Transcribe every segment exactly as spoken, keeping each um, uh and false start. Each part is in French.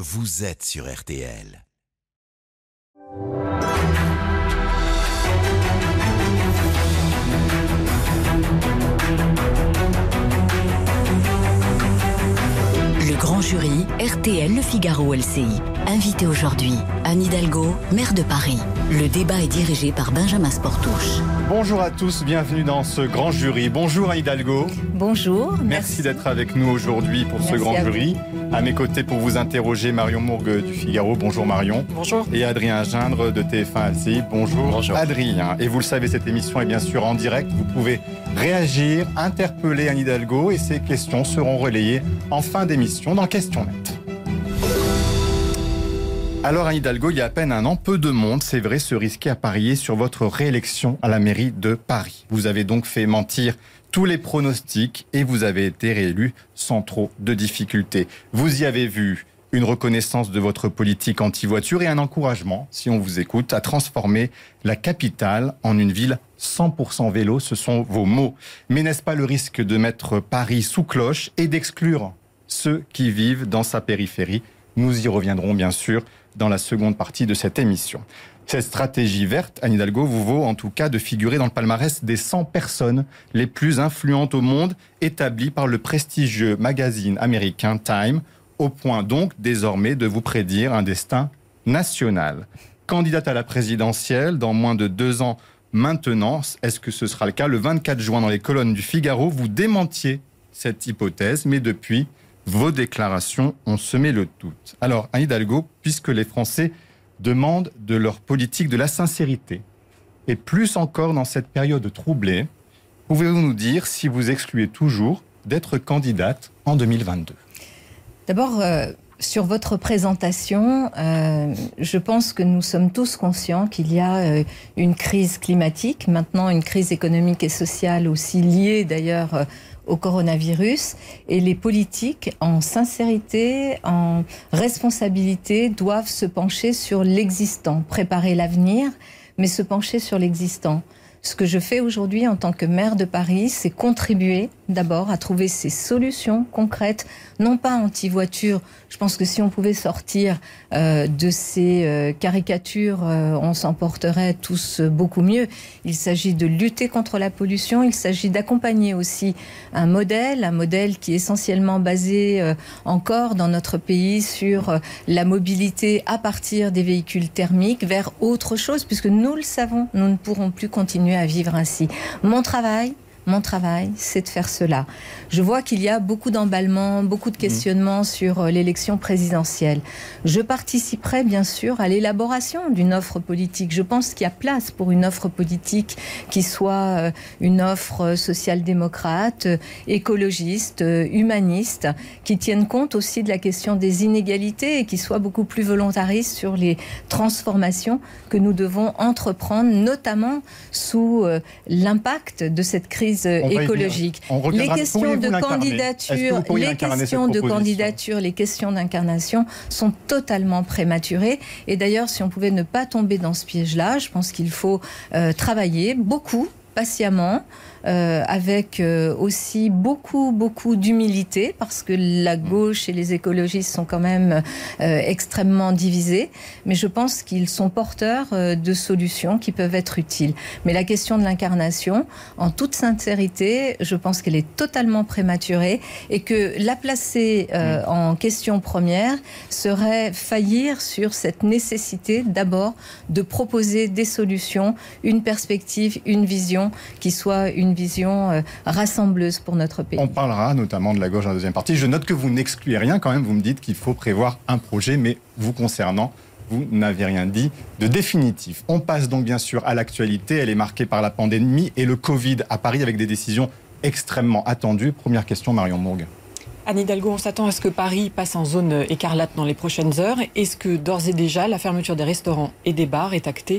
vous êtes sur R T L. Le grand jury, R T L, Le Figaro, L C I. Invité aujourd'hui, Anne Hidalgo, maire de Paris. Le débat est dirigé par Benjamin Sportouche. Bonjour à tous, bienvenue dans ce grand jury. Bonjour Anne Hidalgo. Bonjour. Merci, merci d'être avec nous aujourd'hui pour merci ce grand à jury. À mes côtés pour vous interroger, Marion Mourgue du Figaro. Bonjour Marion. Bonjour. Et Adrien Gindre de T F un L C I. Bonjour, Bonjour. Adrien. Et vous le savez, cette émission est bien sûr en direct. Vous pouvez réagir, interpeller Anne Hidalgo et ces questions seront relayées en fin d'émission dans Question Net. Alors Anne Hidalgo, il y a à peine un an, peu de monde, c'est vrai, se risquait à parier sur votre réélection à la mairie de Paris. Vous avez donc fait mentir tous les pronostics et vous avez été réélu sans trop de difficultés. Vous y avez vu une reconnaissance de votre politique anti-voiture et un encouragement, si on vous écoute, à transformer la capitale en une ville cent pour cent vélo. Ce sont vos mots. Mais n'est-ce pas le risque de mettre Paris sous cloche et d'exclure ceux qui vivent dans sa périphérie? Nous y reviendrons bien sûr dans la seconde partie de cette émission. Cette stratégie verte, Anne Hidalgo, vous vaut en tout cas de figurer dans le palmarès des cent personnes les plus influentes au monde, établies par le prestigieux magazine américain Time, au point donc désormais de vous prédire un destin national. Candidate à la présidentielle dans moins de deux ans maintenant, est-ce que ce sera le cas? Le vingt-quatre juin, dans les colonnes du Figaro, vous démentiez cette hypothèse, mais depuis, vos déclarations ont semé le doute. Alors, Anne Hidalgo, puisque les Français demandent de leur politique de la sincérité, et plus encore dans cette période troublée, pouvez-vous nous dire si vous excluez toujours d'être candidate en deux mille vingt-deux? D'abord, euh, sur votre présentation, euh, je pense que nous sommes tous conscients qu'il y a euh, une crise climatique, maintenant une crise économique et sociale aussi liée d'ailleurs euh, au coronavirus, et les politiques, en sincérité, en responsabilité, doivent se pencher sur l'existant, préparer l'avenir, mais se pencher sur l'existant. Ce que je fais aujourd'hui en tant que maire de Paris, c'est contribuer d'abord à trouver ces solutions concrètes, non pas anti-voiture. Je pense que si on pouvait sortir euh, de ces euh, caricatures, euh, on s'en porterait tous beaucoup mieux. Il s'agit de lutter contre la pollution, il s'agit d'accompagner aussi un modèle, un modèle qui est essentiellement basé euh, encore dans notre pays sur euh, la mobilité à partir des véhicules thermiques vers autre chose, puisque nous le savons, nous ne pourrons plus continuer à vivre ainsi. Mon travail, Mon travail, c'est de faire cela. Je vois qu'il y a beaucoup d'emballements, beaucoup de questionnements sur l'élection présidentielle. Je participerai bien sûr à l'élaboration d'une offre politique. Je pense qu'il y a place pour une offre politique qui soit une offre social-démocrate, écologiste, humaniste, qui tienne compte aussi de la question des inégalités et qui soit beaucoup plus volontariste sur les transformations que nous devons entreprendre, notamment sous l'impact de cette crise écologique. Les questions de candidature, les questions de candidature, les questions d'incarnation sont totalement prématurées. Et d'ailleurs, si on pouvait ne pas tomber dans ce piège-là, je pense qu'il faut euh, travailler beaucoup, patiemment, euh, avec euh, aussi beaucoup, beaucoup d'humilité, parce que la gauche et les écologistes sont quand même euh, extrêmement divisés, mais je pense qu'ils sont porteurs euh, de solutions qui peuvent être utiles. Mais la question de l'incarnation, en toute sincérité, je pense qu'elle est totalement prématurée et que la placer euh, en question première serait faillir sur cette nécessité d'abord de proposer des solutions, une perspective, une vision qui soit une vision euh, rassembleuse pour notre pays. On parlera notamment de la gauche dans la deuxième partie. Je note que vous n'excluez rien quand même. Vous me dites qu'il faut prévoir un projet, mais vous concernant, vous n'avez rien dit de définitif. On passe donc bien sûr à l'actualité. Elle est marquée par la pandémie et le Covid à Paris avec des décisions extrêmement attendues. Première question, Marion Mourgue. Anne Hidalgo, on s'attend à ce que Paris passe en zone écarlate dans les prochaines heures. Est-ce que d'ores et déjà la fermeture des restaurants et des bars est actée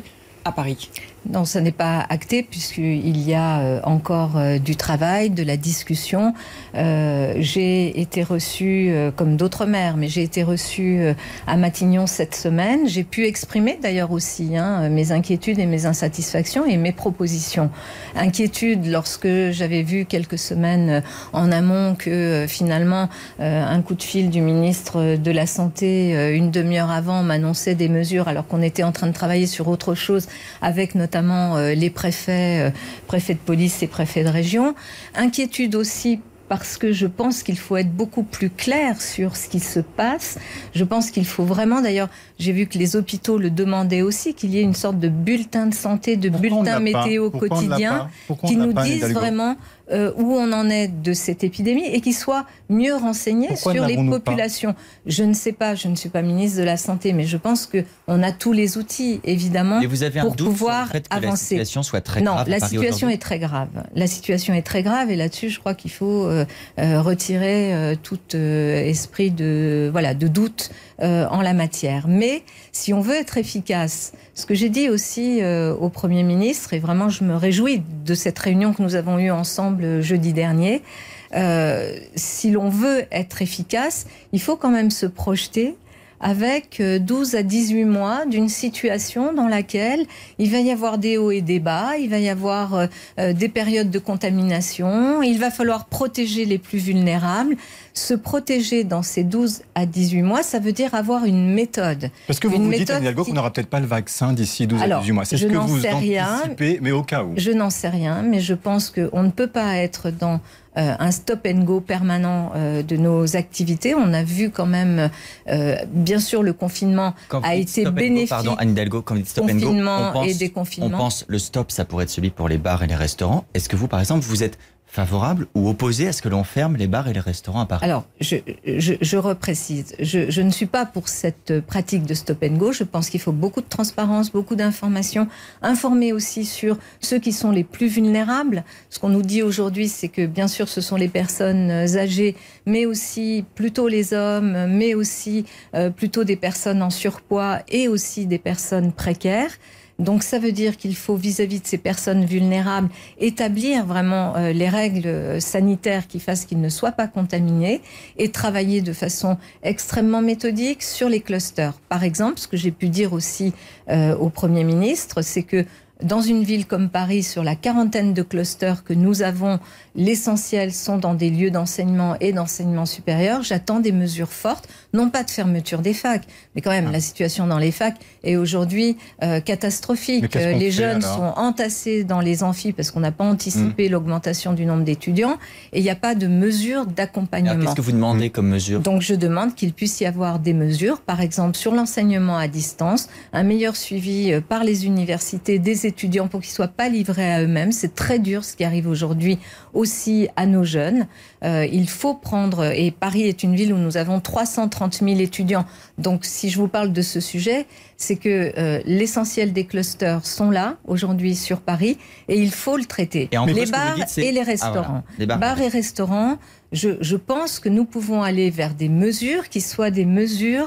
à Paris? Non, ça n'est pas acté puisqu'il y a euh, encore euh, du travail, de la discussion. Euh, j'ai été reçue, euh, comme d'autres maires, mais j'ai été reçue euh, à Matignon cette semaine. J'ai pu exprimer d'ailleurs aussi hein, mes inquiétudes et mes insatisfactions et mes propositions. Inquiétude lorsque j'avais vu quelques semaines en amont que euh, finalement euh, un coup de fil du ministre de la Santé euh, une demi-heure avant m'annonçait des mesures alors qu'on était en train de travailler sur autre chose avec notre notamment euh, les préfets, euh, préfets de police et préfets de région. Inquiétude aussi parce que je pense qu'il faut être beaucoup plus clair sur ce qui se passe. Je pense qu'il faut vraiment, d'ailleurs, j'ai vu que les hôpitaux le demandaient aussi, qu'il y ait une sorte de bulletin de santé, de Pourquoi bulletin météo quotidien qui nous disent vraiment euh, où on en est de cette épidémie et qui soit mieux renseigné Pourquoi sur les populations. Pas je ne sais pas, je ne suis pas ministre de la Santé, mais je pense qu'on a tous les outils, évidemment, et vous avez un pour doute pouvoir sur le fait que avancer. La situation soit très non, grave. la à Paris situation aujourd'hui. est très grave. La situation est très grave et là-dessus, je crois qu'il faut euh, euh, retirer euh, tout euh, esprit de, voilà, de doute euh, en la matière. Mais si on veut être efficace, ce que j'ai dit aussi euh, au Premier ministre, et vraiment je me réjouis de cette réunion que nous avons eue ensemble jeudi dernier, euh, si l'on veut être efficace, il faut quand même se projeter avec douze à dix-huit mois d'une situation dans laquelle il va y avoir des hauts et des bas, il va y avoir euh, des périodes de contamination, il va falloir protéger les plus vulnérables. Se protéger dans ces douze à dix-huit mois, ça veut dire avoir une méthode. Parce que vous une vous dites, Anne Hidalgo, qui... qu'on n'aura peut-être pas le vaccin d'ici douze Alors, à dix-huit mois. C'est ce que vous anticipez, rien, mais au cas où. Je n'en sais rien, mais je pense qu'on ne peut pas être dans euh, un stop and go permanent euh, de nos activités. On a vu quand même, euh, bien sûr, le confinement quand a été bénéfique. Go, pardon, Anne Hidalgo, quand vous dites stop and go, on pense, et déconfinement. On pense le stop, ça pourrait être celui pour les bars et les restaurants. Est-ce que vous, par exemple, vous êtes favorable ou opposé à ce que l'on ferme les bars et les restaurants à Paris? Alors, je, je, je reprécise, je, je ne suis pas pour cette pratique de stop and go. Je pense qu'il faut beaucoup de transparence, beaucoup d'informations, informer aussi sur ceux qui sont les plus vulnérables. Ce qu'on nous dit aujourd'hui, c'est que bien sûr, ce sont les personnes âgées, mais aussi plutôt les hommes, mais aussi euh, plutôt des personnes en surpoids et aussi des personnes précaires. Donc ça veut dire qu'il faut, vis-à-vis de ces personnes vulnérables, établir vraiment euh, les règles sanitaires qui fassent qu'ils ne soient pas contaminés et travailler de façon extrêmement méthodique sur les clusters. Par exemple, ce que j'ai pu dire aussi euh, au Premier ministre, c'est que dans une ville comme Paris, sur la quarantaine de clusters que nous avons, l'essentiel sont dans des lieux d'enseignement et d'enseignement supérieur. J'attends des mesures fortes, non pas de fermeture des facs, mais quand même, ah. la situation dans les facs est aujourd'hui euh, catastrophique. Les jeunes alors sont entassés dans les amphis parce qu'on n'a pas anticipé mmh. l'augmentation du nombre d'étudiants et il n'y a pas de mesures d'accompagnement. Qu'est-ce que vous demandez comme mesure? Donc je demande qu'il puisse y avoir des mesures, par exemple sur l'enseignement à distance, un meilleur suivi par les universités des étudiants étudiants pour qu'ils ne soient pas livrés à eux-mêmes. C'est très dur ce qui arrive aujourd'hui aussi à nos jeunes. Euh, il faut prendre, et Paris est une ville où nous avons trois cent trente mille étudiants. Donc si je vous parle de ce sujet, c'est que euh, l'essentiel des clusters sont là aujourd'hui sur Paris et il faut le traiter. Et en les plus, bars dites, et les restaurants. Ah, voilà. Les bars, bars et restaurants, je, je pense que nous pouvons aller vers des mesures qui soient des mesures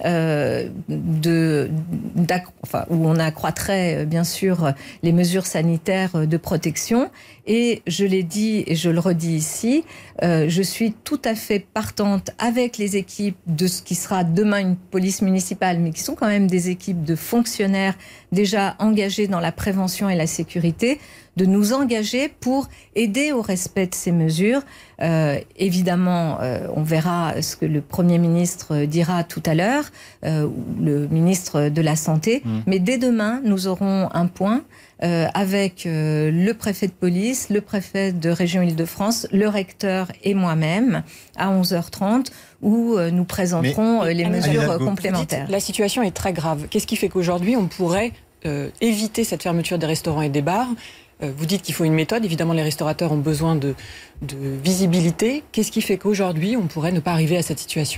euh, de, enfin, où on accroîtrait bien sûr les mesures sanitaires de protection. Et je l'ai dit et je le redis ici, euh, je suis tout à fait partante avec les équipes de ce qui sera demain une police municipale, mais qui sont quand même des équipes de fonctionnaires déjà engagés dans la prévention et la sécurité, de nous engager pour aider au respect de ces mesures. Euh, évidemment, euh, on verra ce que le Premier ministre dira tout à l'heure, euh, ou le ministre de la Santé, mmh. mais dès demain, nous aurons un point Euh, avec euh, le préfet de police, le préfet de région Île-de-France, le recteur et moi-même à onze heures trente où euh, nous présenterons Mais, euh, les mesures complémentaires. Dites, la situation est très grave. Qu'est-ce qui fait qu'aujourd'hui on pourrait euh, éviter cette fermeture des restaurants et des bars? euh, Vous dites qu'il faut une méthode. Évidemment, les restaurateurs ont besoin de, de visibilité. Qu'est-ce qui fait qu'aujourd'hui on pourrait ne pas arriver à cette situation?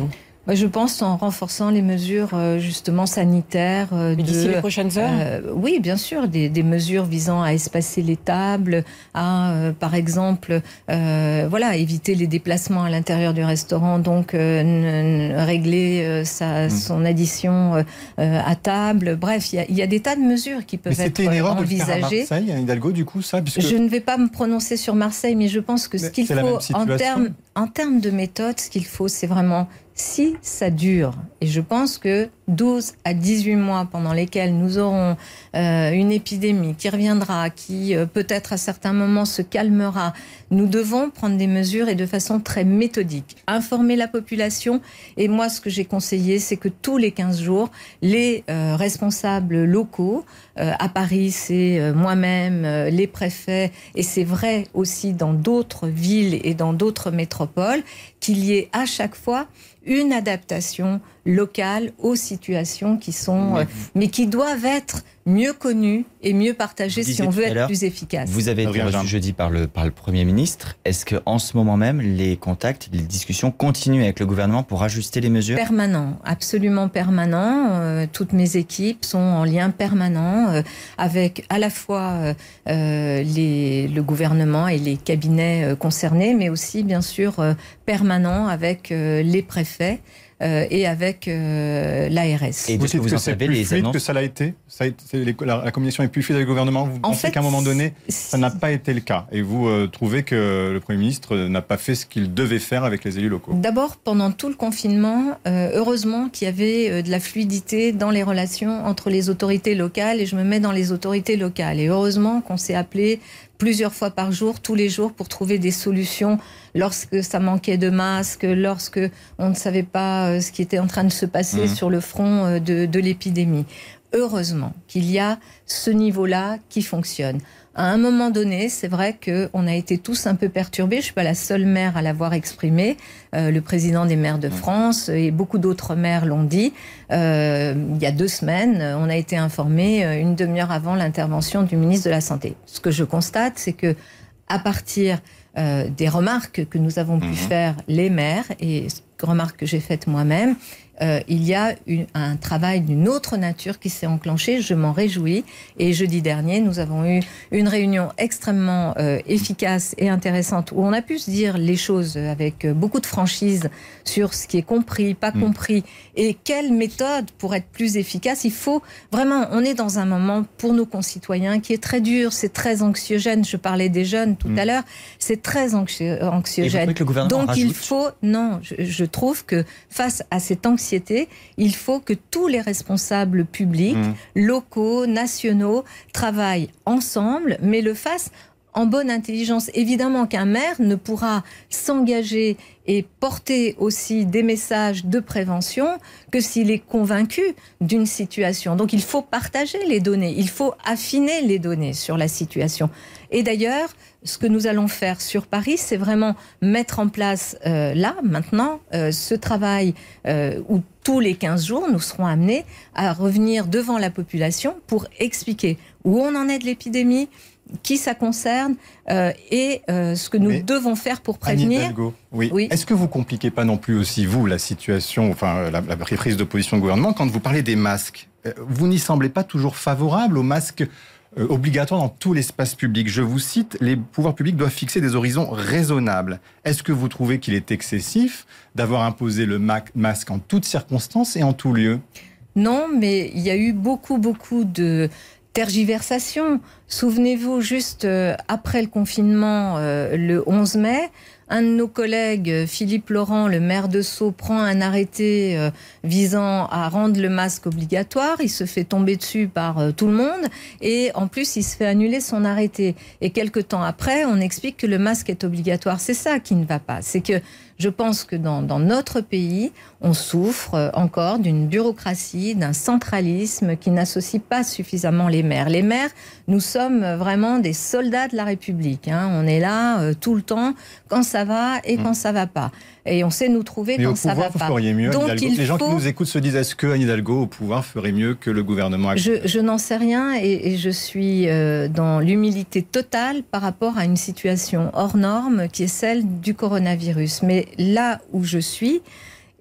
Je pense en renforçant les mesures euh, justement sanitaires. Euh, d'ici de, les prochaines heures euh, Oui, bien sûr, des, des mesures visant à espacer les tables, à, euh, par exemple, euh, voilà, éviter les déplacements à l'intérieur du restaurant, donc euh, n- n- régler euh, sa, mmh. son addition euh, à table. Bref, il y, y a des tas de mesures qui peuvent mais être envisagées. C'était une erreur envisagées. de le faire à Marseille, à Hidalgo, du coup, ça puisque... Je ne vais pas me prononcer sur Marseille, mais je pense que ce qu'il faut, en termes, en termes de méthode, ce qu'il faut, c'est vraiment... Si ça dure, et je pense que douze à dix-huit mois pendant lesquels nous aurons euh, une épidémie qui reviendra, qui euh, peut-être à certains moments se calmera, nous devons prendre des mesures et de façon très méthodique. Informer la population, et moi ce que j'ai conseillé, c'est que tous les quinze jours, les euh, responsables locaux, euh, à Paris c'est euh, moi-même, euh, les préfets, et c'est vrai aussi dans d'autres villes et dans d'autres métropoles, qu'il y ait à chaque fois une adaptation locale aux situations qui sont, euh, mais qui doivent être mieux connues et mieux partagées si on veut être plus efficace. Vous avez été reçu jeudi par le, par le Premier ministre. Est-ce qu'en ce moment même, les contacts, les discussions continuent avec le gouvernement pour ajuster les mesures ? Permanent, absolument permanent. Euh, toutes mes équipes sont en lien permanent euh, avec à la fois euh, les, le gouvernement et les cabinets euh, concernés, mais aussi bien sûr euh, permanent avec euh, les préfets. Euh, et avec euh, l'A R S. Et vous dites que c'est plus fluide que ça l'a été, ça a été les, la, la communication est plus fluide avec le gouvernement. Vous en pensez fait, qu'à un moment donné, ça n'a pas été le cas. Et vous euh, trouvez que le Premier ministre n'a pas fait ce qu'il devait faire avec les élus locaux. D'abord, pendant tout le confinement, euh, heureusement qu'il y avait euh, de la fluidité dans les relations entre les autorités locales. Et je me mets dans les autorités locales. Et heureusement qu'on s'est appelé plusieurs fois par jour, tous les jours, pour trouver des solutions lorsque ça manquait de masques, lorsque on ne savait pas ce qui était en train de se passer mmh. sur le front de, de l'épidémie. Heureusement qu'il y a ce niveau-là qui fonctionne. À un moment donné, c'est vrai qu'on a été tous un peu perturbés. Je ne suis pas la seule maire à l'avoir exprimé. Euh, le président des maires de France et beaucoup d'autres maires l'ont dit. Euh, il y a deux semaines, on a été informés une demi-heure avant l'intervention du ministre de la Santé. Ce que je constate, c'est que à partir euh, des remarques que nous avons pu mmh. faire les maires et remarques que j'ai faites moi-même, euh, il y a une, un travail d'une autre nature qui s'est enclenché. Je m'en réjouis. Et jeudi dernier, nous avons eu une réunion extrêmement euh, efficace et intéressante où on a pu se dire les choses avec beaucoup de franchise sur ce qui est compris, pas mmh. compris, et quelle méthode pour être plus efficace. Il faut vraiment, on est dans un moment pour nos concitoyens qui est très dur, c'est très anxiogène. Je parlais des jeunes tout mmh. à l'heure, c'est très anxi- anxiogène. Donc rajoute... il faut, non, je, je trouve que face à cette anxiété, il faut que tous les responsables publics, mmh. locaux, nationaux, travaillent ensemble, mais le fassent en bonne intelligence. Évidemment qu'un maire ne pourra s'engager et porter aussi des messages de prévention que s'il est convaincu d'une situation. Donc il faut partager les données, il faut affiner les données sur la situation. Et d'ailleurs, ce que nous allons faire sur Paris, c'est vraiment mettre en place euh, là, maintenant, euh, ce travail euh, où tous les quinze jours, nous serons amenés à revenir devant la population pour expliquer où on en est de l'épidémie, qui ça concerne euh, et euh, ce que nous Mais devons faire pour prévenir. Anne Hidalgo, oui. oui. Est-ce que vous compliquez pas non plus aussi, vous, la situation, enfin la, la prise de position du gouvernement, quand vous parlez des masques, vous n'y semblez pas toujours favorable aux masques euh, obligatoires dans tout l'espace public. Je vous cite, les pouvoirs publics doivent fixer des horizons raisonnables. Est-ce que vous trouvez qu'il est excessif d'avoir imposé le masque en toutes circonstances et en tout lieu ? Non, mais il y a eu beaucoup, beaucoup de tergiversation. Souvenez-vous, juste euh, après le confinement, euh, le onze mai, un de nos collègues, Philippe Laurent, le maire de Sceaux, prend un arrêté euh, visant à rendre le masque obligatoire. Il se fait tomber dessus par euh, tout le monde et en plus, il se fait annuler son arrêté. Et quelques temps après, on explique que le masque est obligatoire. C'est ça qui ne va pas. C'est que je pense que dans, dans notre pays, on souffre encore d'une bureaucratie, d'un centralisme qui n'associe pas suffisamment les maires. Les maires, nous sommes vraiment des soldats de la République. Hein. On est là euh, tout le temps, quand ça va et quand mmh. ça va pas. Et on sait nous trouver Mais quand au ça pouvoir, va pas. Vous feriez mieux, Donc, Anne Hidalgo. Les gens faut... qui nous écoutent se disent, est-ce que Anne Hidalgo, au pouvoir, ferait mieux que le gouvernement actuel ? Je, je n'en sais rien et, et je suis euh, dans l'humilité totale par rapport à une situation hors norme qui est celle du coronavirus. Mais là où je suis,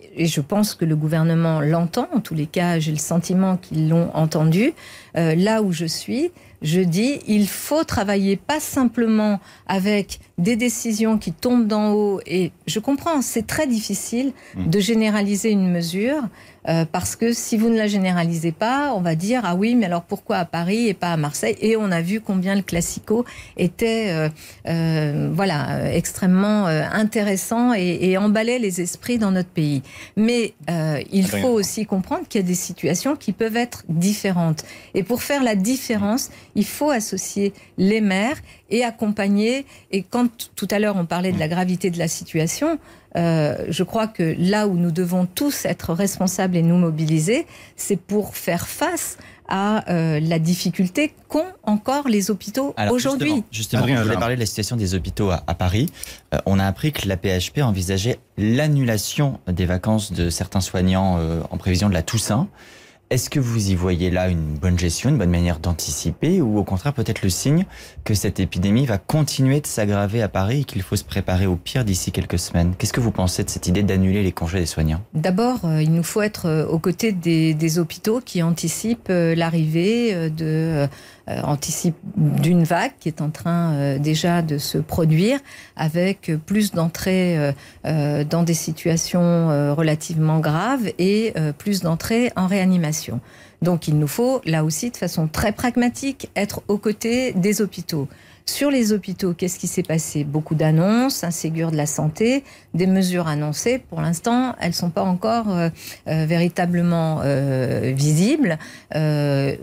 et je pense que le gouvernement l'entend, en tous les cas, j'ai le sentiment qu'ils l'ont entendu, euh, là où je suis, je dis, il faut travailler pas simplement avec des décisions qui tombent d'en haut, et je comprends, c'est très difficile de généraliser une mesure, euh, parce que si vous ne la généralisez pas, on va dire, ah oui, mais alors pourquoi à Paris et pas à Marseille? Et on a vu combien le Classico était euh, euh, voilà, extrêmement euh, intéressant et, et emballait les esprits dans notre pays. Mais euh, il faut aussi comprendre qu'il y a des situations qui peuvent être différentes. Et pour faire la différence, il faut associer les maires et accompagner. Et quand tout à l'heure on parlait de la gravité de la situation, euh, je crois que là où nous devons tous être responsables et nous mobiliser, c'est pour faire face à euh, la difficulté qu'ont encore les hôpitaux Alors, aujourd'hui. Justement, justement je voulais parler de la situation des hôpitaux à, à Paris. Euh, on a appris que l'A P H P envisageait l'annulation des vacances de certains soignants euh, en prévision de la Toussaint. Est-ce que vous y voyez là une bonne gestion, une bonne manière d'anticiper, ou au contraire peut-être le signe que cette épidémie va continuer de s'aggraver à Paris et qu'il faut se préparer au pire d'ici quelques semaines? Qu'est-ce que vous pensez de cette idée d'annuler les congés des soignants? D'abord, euh, il nous faut être euh, aux côtés des, des hôpitaux qui anticipent euh, l'arrivée euh, de... Euh, anticipe d'une vague qui est en train euh, déjà de se produire, avec plus d'entrées euh, euh, dans des situations euh, relativement graves et euh, plus d'entrées en réanimation. Donc il nous faut, là aussi, de façon très pragmatique, être aux côtés des hôpitaux. Sur les hôpitaux, qu'est-ce qui s'est passé? Beaucoup d'annonces, un Ségur de la santé, des mesures annoncées. Pour l'instant, elles ne sont pas encore euh, euh, véritablement euh, visibles. Euh,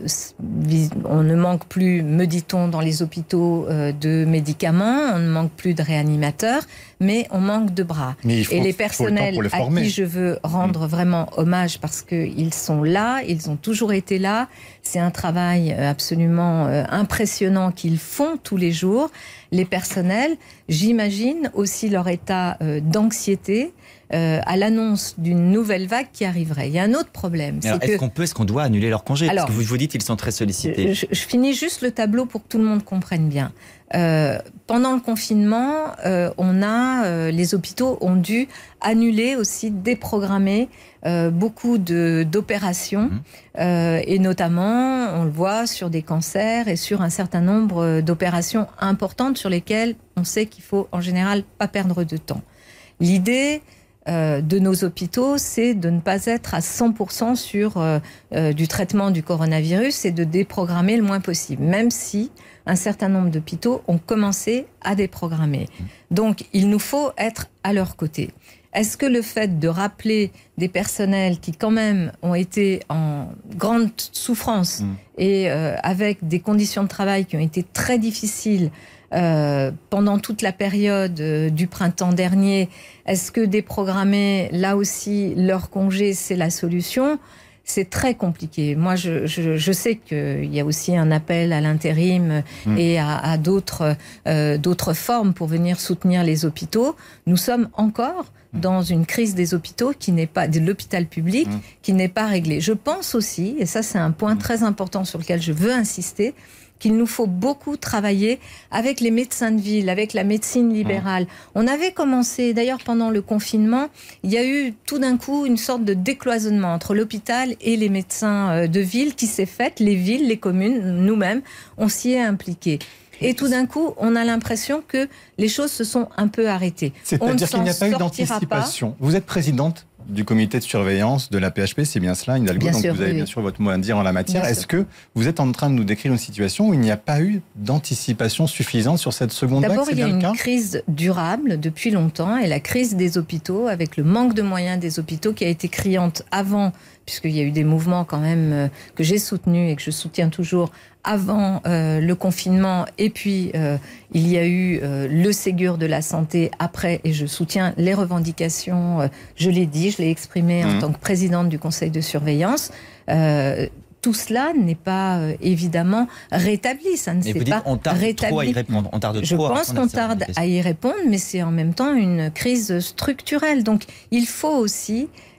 on ne manque plus, me dit-on, dans les hôpitaux euh, de médicaments, on ne manque plus de réanimateurs, mais on manque de bras. Mais il faut, Et les il faut personnels le temps pour les à former. qui je veux rendre mmh. vraiment hommage, parce qu'ils sont là, ils ont toujours été là. C'est un travail absolument euh, impressionnant qu'ils font tous les jours. Les personnels, j'imagine aussi leur état euh, d'anxiété euh, à l'annonce d'une nouvelle vague qui arriverait. Il y a un autre problème. Alors, est-ce que... qu'on peut, est-ce qu'on doit annuler leurs congés? Alors, parce que vous vous dites qu'ils sont très sollicités. Je, je finis juste le tableau pour que tout le monde comprenne bien. Euh, pendant le confinement, euh, on a, euh, les hôpitaux ont dû annuler aussi, déprogrammer euh, beaucoup de, d'opérations, mmh. euh, et notamment, on le voit sur des cancers et sur un certain nombre d'opérations importantes sur lesquelles on sait qu'il faut en général pas perdre de temps. L'idée euh, de nos hôpitaux, c'est de ne pas être à cent pour cent sur euh, euh, du traitement du coronavirus et de déprogrammer le moins possible, même si un certain nombre d'hôpitaux ont commencé à déprogrammer. Donc, il nous faut être à leur côté. Est-ce que le fait de rappeler des personnels qui, quand même, ont été en grande souffrance mmh. et euh, avec des conditions de travail qui ont été très difficiles euh, pendant toute la période euh, du printemps dernier, est-ce que déprogrammer, là aussi, leur congé, c'est la solution ? C'est très compliqué. Moi, je, je, je sais qu'il y a aussi un appel à l'intérim mmh. et à, à d'autres, euh, d'autres formes pour venir soutenir les hôpitaux. Nous sommes encore mmh. dans une crise des hôpitaux qui n'est pas, de l'hôpital public, mmh. qui n'est pas réglée. Je pense aussi, et ça c'est un point mmh. très important sur lequel je veux insister, qu'il nous faut beaucoup travailler avec les médecins de ville, avec la médecine libérale. Mmh. On avait commencé, d'ailleurs pendant le confinement, il y a eu tout d'un coup une sorte de décloisonnement entre l'hôpital et les médecins de ville qui s'est faite. Les villes, les communes, nous-mêmes, on s'y est impliqués. Et tout d'un coup, on a l'impression que les choses se sont un peu arrêtées. C'est-à-dire qu'il n'y a pas eu d'anticipation. Pas. Vous êtes présidente du comité de surveillance de l'A P H P, c'est bien cela, Hidalgo, bien donc sûr, vous avez oui. bien sûr votre mot à dire en la matière. Bien Est-ce sûr. que vous êtes en train de nous décrire une situation où il n'y a pas eu d'anticipation suffisante sur cette seconde vague? D'abord, il y a une cas crise durable depuis longtemps, et la crise des hôpitaux, avec le manque de moyens des hôpitaux qui a été criante avant, puisqu'il y a eu des mouvements quand même que j'ai soutenus et que je soutiens toujours avant euh, le confinement, et puis euh, il y a eu euh, le Ségur de la santé après, et je soutiens les revendications, euh, je l'ai dit, je l'ai exprimé mmh. en tant que présidente du conseil de surveillance. Euh, tout cela n'est pas euh, évidemment rétabli, ça ne s'est vous dites, pas on tarde rétabli. Trop à y répondre. On tarde je trop pense qu'on tarde à y répondre, mais c'est en même temps une crise structurelle. Donc il faut aussi...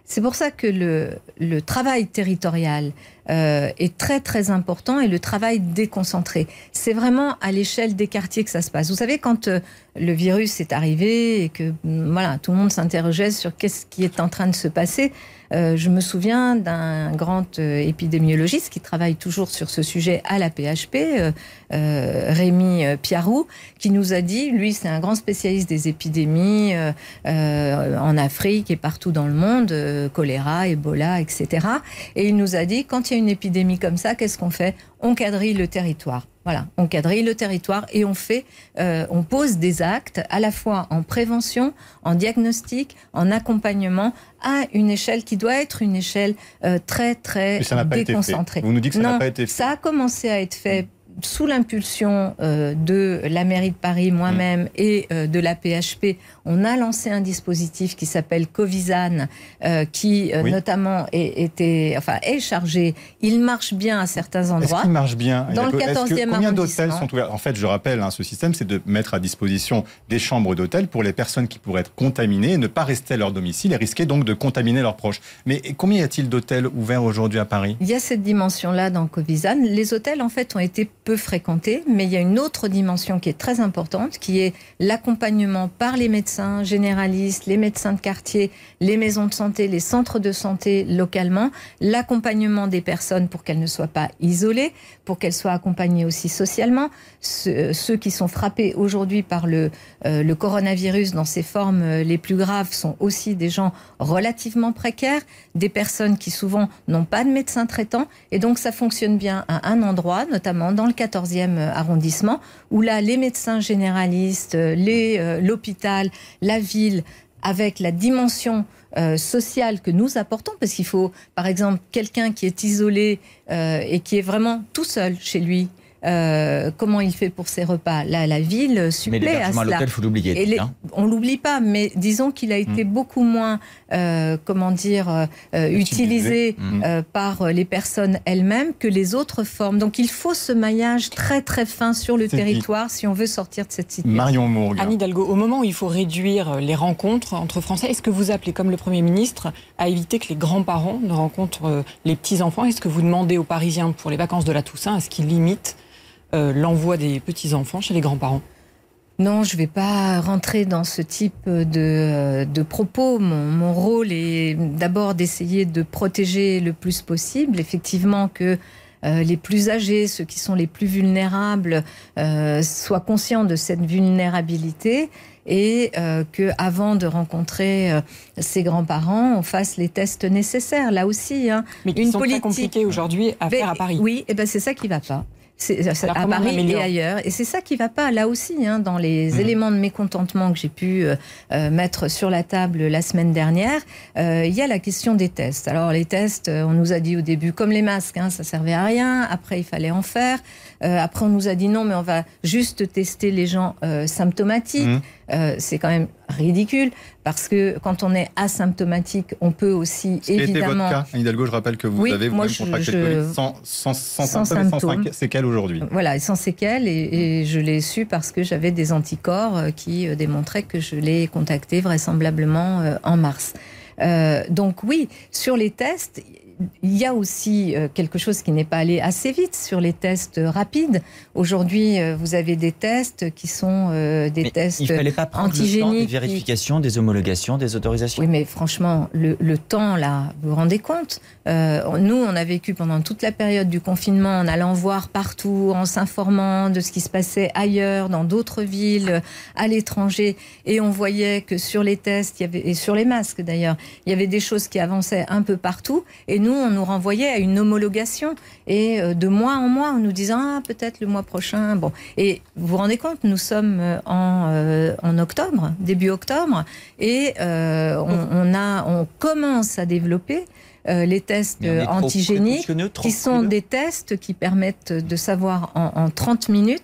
C'est pour ça que le, le travail territorial euh, est très très important et le travail déconcentré. C'est vraiment à l'échelle des quartiers que ça se passe. Vous savez, quand euh, le virus est arrivé et que voilà, tout le monde s'interrogeait sur qu'est-ce qui est en train de se passer, euh, je me souviens d'un grand euh, épidémiologiste qui travaille toujours sur ce sujet à la P H P, euh, euh, Rémi Piarou, qui nous a dit, lui c'est un grand spécialiste des épidémies euh, euh, en Afrique et partout dans le monde, euh, choléra, Ebola, et cetera. Et il nous a dit, quand il y a une épidémie comme ça, qu'est-ce qu'on fait ? On quadrille le territoire. Voilà, on quadrille le territoire et on fait, euh, on pose des actes à la fois en prévention, en diagnostic, en accompagnement, à une échelle qui doit être une échelle euh, très très ça n'a pas déconcentrée. Été fait. Vous nous dites que ça non, n'a pas été fait. Ça a commencé à être fait sous l'impulsion euh, de la mairie de Paris, moi-même, mmh. et euh, de la P H P. On a lancé un dispositif qui s'appelle Covisan, euh, qui euh, oui. notamment est, était, enfin, est chargé. Il marche bien à certains endroits. Est-ce qu'il marche bien ? Dans le quatorzième Combien arrondissement d'hôtels sont ouverts ? En fait, je rappelle, hein, ce système, c'est de mettre à disposition des chambres d'hôtel pour les personnes qui pourraient être contaminées et ne pas rester à leur domicile et risquer donc de contaminer leurs proches. Mais combien y a-t-il d'hôtels ouverts aujourd'hui à Paris ? Il y a cette dimension-là dans Covisan. Les hôtels, en fait, ont été peu fréquentés, mais il y a une autre dimension qui est très importante, qui est l'accompagnement par les médecins généralistes, les médecins de quartier, les maisons de santé, les centres de santé localement, l'accompagnement des personnes pour qu'elles ne soient pas isolées, pour qu'elles soient accompagnées aussi socialement. Ceux, ceux qui sont frappés aujourd'hui par le, euh, le coronavirus dans ses formes les plus graves sont aussi des gens relativement précaires, des personnes qui souvent n'ont pas de médecin traitant, et donc ça fonctionne bien à un endroit, notamment dans le quatorzième arrondissement, où là, les médecins généralistes, les, euh, l'hôpital, la ville, avec la dimension euh, sociale que nous apportons, parce qu'il faut, par exemple, quelqu'un qui est isolé euh, et qui est vraiment tout seul chez lui, Euh, comment il fait pour ses repas. Là, la ville supplée mais à cela. À l'hôtel, il faut l'oublier. Et les, hein. On l'oublie pas, mais disons qu'il a été mmh. beaucoup moins, euh, comment dire, euh, utilisé mmh. euh, par les personnes elles-mêmes que les autres formes. Donc il faut ce maillage très très fin sur le C'est territoire dit. Si on veut sortir de cette situation. Marion Mourgue. Anne Hidalgo, au moment où il faut réduire les rencontres entre Français, est-ce que vous appelez, comme le Premier ministre, à éviter que les grands-parents ne rencontrent les petits-enfants ? Est-ce que vous demandez aux Parisiens, pour les vacances de la Toussaint, à ce qu'ils limitent Euh, l'envoi des petits-enfants chez les grands-parents ? Non, je ne vais pas rentrer dans ce type de, de propos. Mon, mon rôle est d'abord d'essayer de protéger le plus possible. Effectivement que euh, les plus âgés, ceux qui sont les plus vulnérables, euh, soient conscients de cette vulnérabilité et euh, qu'avant de rencontrer euh, ses grands-parents, on fasse les tests nécessaires. Là aussi, hein, mais qui une sont politique très compliqués aujourd'hui à mais, faire à Paris. Oui, et ben c'est ça qui ne va pas. C'est, c'est à Paris et ailleurs. Et c'est ça qui ne va pas, là aussi, hein, dans les mmh. éléments de mécontentement que j'ai pu euh, mettre sur la table la semaine dernière, euh, il y a la question des tests. Alors les tests, on nous a dit au début, comme les masques, hein, ça ne servait à rien, après il fallait en faire. Euh, après on nous a dit non, mais on va juste tester les gens euh, symptomatiques. Mmh. Euh, c'est quand même ridicule, parce que quand on est asymptomatique, on peut aussi Ce évidemment... C'était votre cas, Anne Hidalgo, je rappelle que vous oui, avez vous-même contracté le Covid sans, sans, sans, sans symptômes, sans séquelles aujourd'hui. Voilà, sans séquelles, et, et je l'ai su parce que j'avais des anticorps qui démontraient que je l'ai contacté vraisemblablement en mars. Euh, donc oui, sur les tests... Il y a aussi quelque chose qui n'est pas allé assez vite sur les tests rapides. Aujourd'hui, vous avez des tests qui sont des mais tests antigéniques. Il ne fallait pas prendre le temps des vérifications, des homologations, des autorisations. Oui, mais franchement, le, le temps, là, vous vous rendez compte ? euh, Nous, on a vécu pendant toute la période du confinement en allant voir partout, en s'informant de ce qui se passait ailleurs, dans d'autres villes, à l'étranger. Et on voyait que sur les tests, il y avait, et sur les masques d'ailleurs, il y avait des choses qui avançaient un peu partout. Et nous, on nous renvoyait à une homologation, et de mois en mois, en nous disant ah, peut-être le mois prochain. Bon, et vous vous rendez compte, nous sommes en, euh, en octobre, début octobre, et euh, on, on a, on commence à développer euh, les tests antigéniques, qui sont des tests qui permettent de savoir en, en trente minutes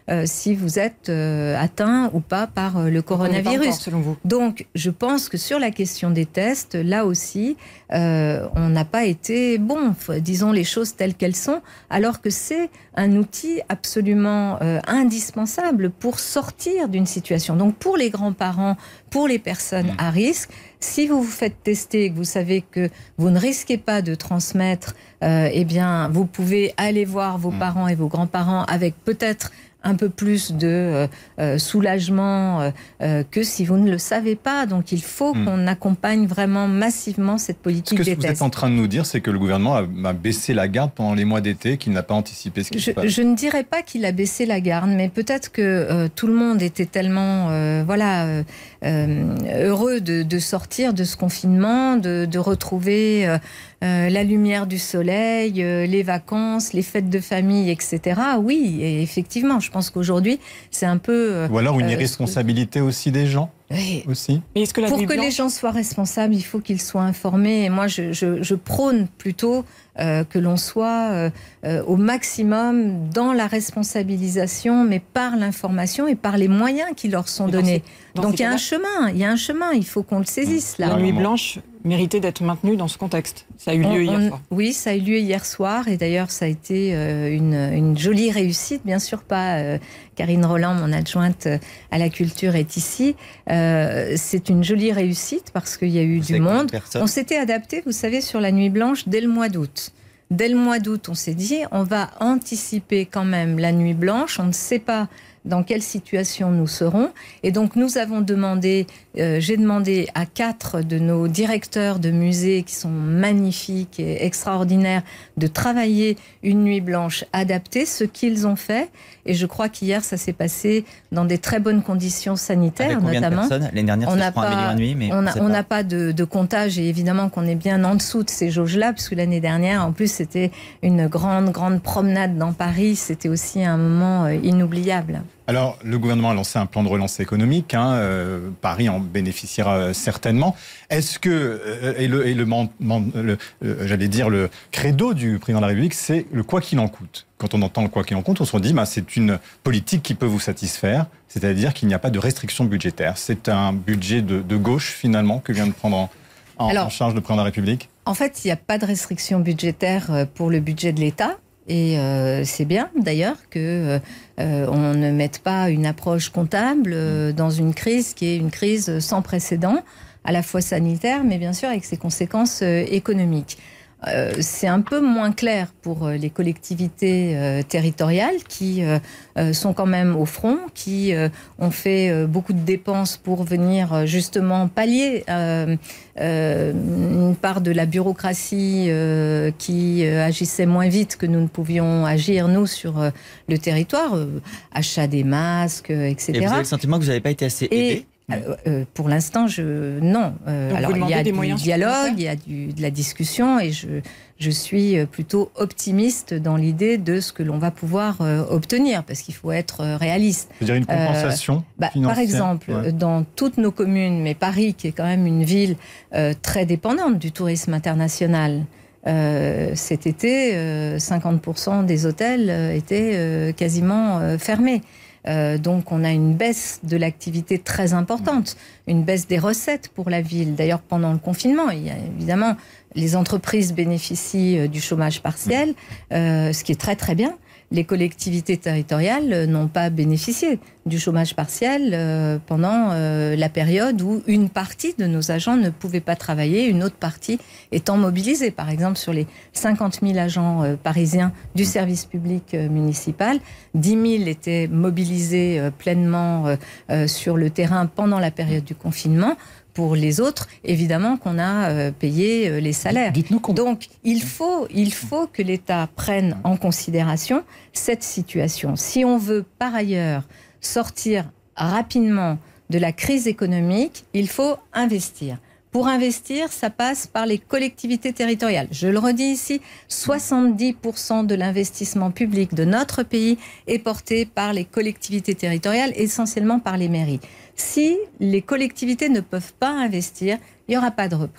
euh, si vous êtes euh, atteint ou pas par euh, le coronavirus. Pas encore, selon vous. Donc, je pense que sur la question des tests, là aussi, euh, on n'a pas été bon, disons les choses telles qu'elles sont, alors que c'est un outil absolument euh, indispensable pour sortir d'une situation. Donc, pour les grands-parents, pour les personnes à risque, si vous vous faites tester et que vous savez que vous ne risquez pas de transmettre, euh, eh bien, vous pouvez aller voir vos parents et vos grands-parents avec peut-être un peu plus de euh, euh, soulagement euh, euh, que si vous ne le savez pas. Donc il faut mmh. qu'on accompagne vraiment massivement cette politique des tests. Ce que vous êtes en train de nous dire, c'est que le gouvernement a, a baissé la garde pendant les mois d'été, qu'il n'a pas anticipé ce qui je, se passe. Je ne dirais pas qu'il a baissé la garde, mais peut-être que euh, tout le monde était tellement euh, voilà, euh, euh, heureux de, de sortir de ce confinement, de, de retrouver euh, euh, la lumière du soleil, euh, les vacances, les fêtes de famille, et cetera. Oui, et effectivement, je pense qu'aujourd'hui, c'est un peu... Euh, Ou alors une euh, irresponsabilité aussi des gens. Oui. Aussi. Mais est-ce que la Pour que blanche... les gens soient responsables, il faut qu'ils soient informés. Et moi, je, je, je prône plutôt euh, que l'on soit euh, euh, au maximum dans la responsabilisation, mais par l'information et par les moyens qui leur sont donnés. Ces, Donc il y a un chemin, il y a un chemin, il faut qu'on le saisisse. Là. La nuit blanche méritait d'être maintenue dans ce contexte. Ça a eu lieu on, hier on, soir. Oui, ça a eu lieu hier soir. Et d'ailleurs, ça a été euh, une, une jolie réussite. Bien sûr pas... Euh, Karine Roland, mon adjointe à la culture, est ici. Euh, c'est une jolie réussite parce qu'il y a eu vous du monde. On s'était adapté, vous savez, sur la nuit blanche dès le mois d'août. Dès le mois d'août, on s'est dit, on va anticiper quand même la nuit blanche. On ne sait pas dans quelle situation nous serons. Et donc, nous avons demandé, euh, j'ai demandé à quatre de nos directeurs de musées qui sont magnifiques et extraordinaires de travailler une nuit blanche adaptée, ce qu'ils ont fait. Et je crois qu'hier, ça s'est passé dans des très bonnes conditions sanitaires, avec combien notamment. De personnes L'année dernière, on c'est n'a je crois, pas, un million et demi, mais on n'a pas. pas de, de comptage et évidemment qu'on est bien en dessous de ces jauges-là, puisque l'année dernière, en plus, c'était une grande, grande promenade dans Paris. C'était aussi un moment euh, inoubliable. Alors, le gouvernement a lancé un plan de relance économique. Hein, euh, Paris en bénéficiera euh, certainement. Est-ce que, euh, et le, et le, man, man, le euh, j'allais dire, le credo du président de la République, c'est le quoi qu'il en coûte. Quand on entend le quoi qu'il en coûte, on se dit, bah, c'est une politique qui peut vous satisfaire, c'est-à-dire qu'il n'y a pas de restriction budgétaire. C'est un budget de, de gauche, finalement, que vient de prendre en, en, Alors, en charge le président de la République. En fait, il n'y a pas de restriction budgétaire pour le budget de l'État. Et euh, c'est bien d'ailleurs que euh, on ne mette pas une approche comptable euh, dans une crise qui est une crise sans précédent, à la fois sanitaire, mais bien sûr avec ses conséquences euh, économiques. Euh, c'est un peu moins clair pour euh, les collectivités euh, territoriales qui euh, euh, sont quand même au front, qui euh, ont fait euh, beaucoup de dépenses pour venir euh, justement pallier euh, euh, une part de la bureaucratie euh, qui euh, agissait moins vite que nous ne pouvions agir, nous, sur euh, le territoire, euh, achat des masques, euh, et cetera. Et vous avez le sentiment que vous n'avez pas été assez aidé ? Euh, euh, pour l'instant, je non. Euh, alors il y a du dialogue, il y a du, de la discussion, et je je suis plutôt optimiste dans l'idée de ce que l'on va pouvoir euh, obtenir, parce qu'il faut être réaliste. Je veux dire une compensation euh, bah, financière. Par exemple, ouais. Dans toutes nos communes, mais Paris, qui est quand même une ville euh, très dépendante du tourisme international. Euh, cet été, euh, cinquante pour cent des hôtels euh, étaient euh, quasiment euh, fermés. Euh, donc on a une baisse de l'activité très importante, une baisse des recettes pour la ville. D'ailleurs, pendant le confinement, il y a évidemment les entreprises bénéficient du chômage partiel, euh, ce qui est très très bien. Les collectivités territoriales n'ont pas bénéficié du chômage partiel euh, pendant euh, la période où une partie de nos agents ne pouvait pas travailler, une autre partie étant mobilisée. Par exemple, sur les cinquante mille agents euh, parisiens du service public euh, municipal, dix mille étaient mobilisés euh, pleinement euh, euh, sur le terrain pendant la période du confinement. Pour les autres, évidemment qu'on a euh, payé euh, les salaires. Dites-nous qu'on... Donc, il faut, il faut que l'État prenne en considération cette situation. Si on veut, par ailleurs, sortir rapidement de la crise économique, il faut investir. Pour investir, ça passe par les collectivités territoriales. Je le redis ici, soixante-dix pour cent de l'investissement public de notre pays est porté par les collectivités territoriales, essentiellement par les mairies. Si les collectivités ne peuvent pas investir, il n'y aura pas de reprise.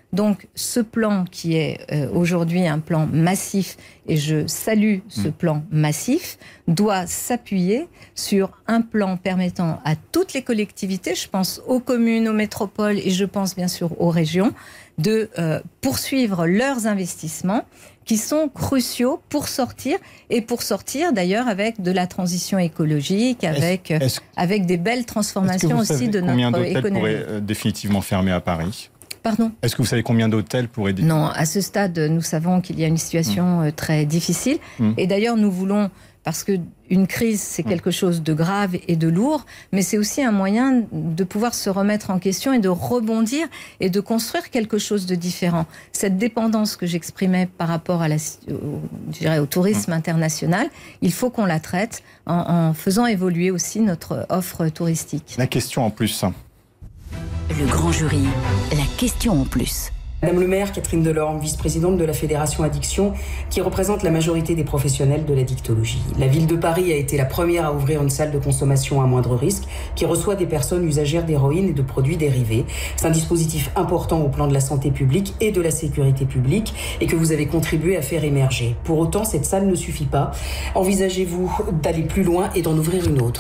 Donc ce plan qui est euh, aujourd'hui un plan massif, et je salue ce plan massif, doit s'appuyer sur un plan permettant à toutes les collectivités, je pense aux communes, aux métropoles et je pense bien sûr aux régions, de euh, poursuivre leurs investissements qui sont cruciaux pour sortir, et pour sortir d'ailleurs avec de la transition écologique, avec, est-ce, est-ce, avec des belles transformations aussi de notre économie. Combien d'hôtels pourraient euh, définitivement fermer à Paris ? Pardon ? Est-ce que vous savez combien d'hôtels pourraient... Non, à ce stade, nous savons qu'il y a une situation mmh. très difficile. Mmh. Et d'ailleurs, nous voulons, parce qu'une crise, c'est quelque chose de grave et de lourd, mais c'est aussi un moyen de pouvoir se remettre en question et de rebondir et de construire quelque chose de différent. Cette dépendance que j'exprimais par rapport à la, au, je dirais, au tourisme mmh. international, il faut qu'on la traite en, en faisant évoluer aussi notre offre touristique. La question en plus... Le grand jury, la question en plus. Madame le maire, Catherine Delorme, vice-présidente de la Fédération Addiction, qui représente la majorité des professionnels de l'addictologie. La ville de Paris a été la première à ouvrir une salle de consommation à moindre risque, qui reçoit des personnes usagères d'héroïne et de produits dérivés. C'est un dispositif important au plan de la santé publique et de la sécurité publique, et que vous avez contribué à faire émerger. Pour autant, cette salle ne suffit pas. Envisagez-vous d'aller plus loin et d'en ouvrir une autre ?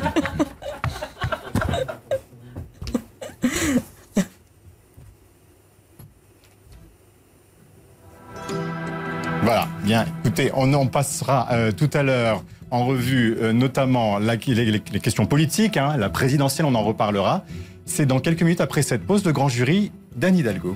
Voilà, bien, écoutez, on en passera euh, tout à l'heure en revue, euh, notamment la, les, les, les questions politiques, hein, la présidentielle, on en reparlera. C'est dans quelques minutes après cette pause de grand jury d'Anne Hidalgo.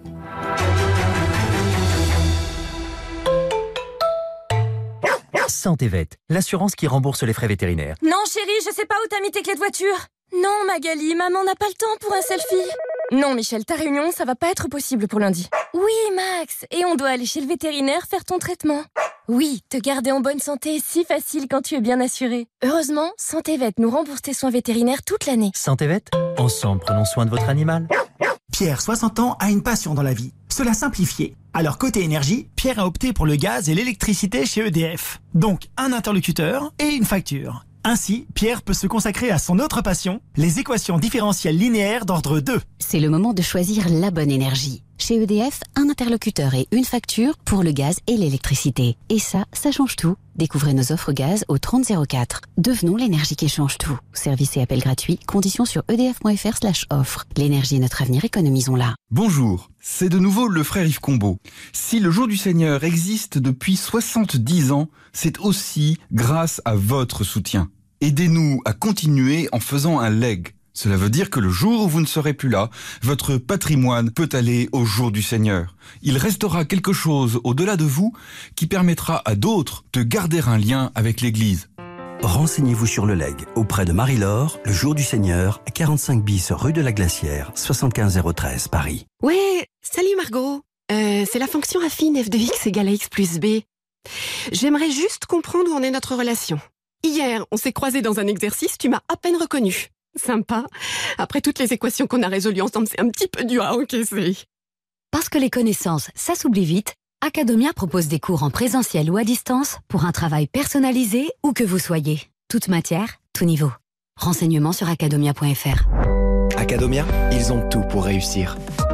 Santévet, l'assurance qui rembourse les frais vétérinaires. Non chérie, je sais pas où t'as mis tes clés de voiture. Non Magali, maman n'a pas le temps pour un selfie. Non Michel, ta réunion, ça va pas être possible pour lundi. Oui Max, et on doit aller chez le vétérinaire faire ton traitement. Oui, te garder en bonne santé est si facile quand tu es bien assuré. Heureusement, Santévet nous rembourse tes soins vétérinaires toute l'année. Santévet, ensemble prenons soin de votre animal. Pierre, soixante ans, a une passion dans la vie, se la simplifier. Alors côté énergie, Pierre a opté pour le gaz et l'électricité chez E D F. Donc un interlocuteur et une facture. Ainsi, Pierre peut se consacrer à son autre passion, les équations différentielles linéaires d'ordre deux. C'est le moment de choisir la bonne énergie. Chez E D F, un interlocuteur et une facture pour le gaz et l'électricité. Et ça, ça change tout. Découvrez nos offres gaz au trente zéro quatre. Devenons l'énergie qui change tout. Service et appel gratuit. Conditions sur edf.fr slash offre. L'énergie est notre avenir, économisons-la. Bonjour, c'est de nouveau le frère Yves Combeau. Si le Jour du Seigneur existe depuis soixante-dix ans, c'est aussi grâce à votre soutien. Aidez-nous à continuer en faisant un leg. Cela veut dire que le jour où vous ne serez plus là, votre patrimoine peut aller au Jour du Seigneur. Il restera quelque chose au-delà de vous qui permettra à d'autres de garder un lien avec l'Église. Renseignez-vous sur le leg auprès de Marie-Laure, le Jour du Seigneur, quarante-cinq bis rue de la Glacière, soixante-quinze zéro treize, Paris. Ouais, salut Margot. Euh, c'est la fonction affine f de x égale à x plus b. J'aimerais juste comprendre où en est notre relation. Hier, on s'est croisés dans un exercice, tu m'as à peine reconnu. Sympa. Après toutes les équations qu'on a résolues ensemble, c'est un petit peu dur à encaisser. Parce que les connaissances, ça s'oublie vite, Academia propose des cours en présentiel ou à distance pour un travail personnalisé où que vous soyez. Toute matière, tout niveau. Renseignements sur academia point f r. Academia, ils ont tout pour réussir.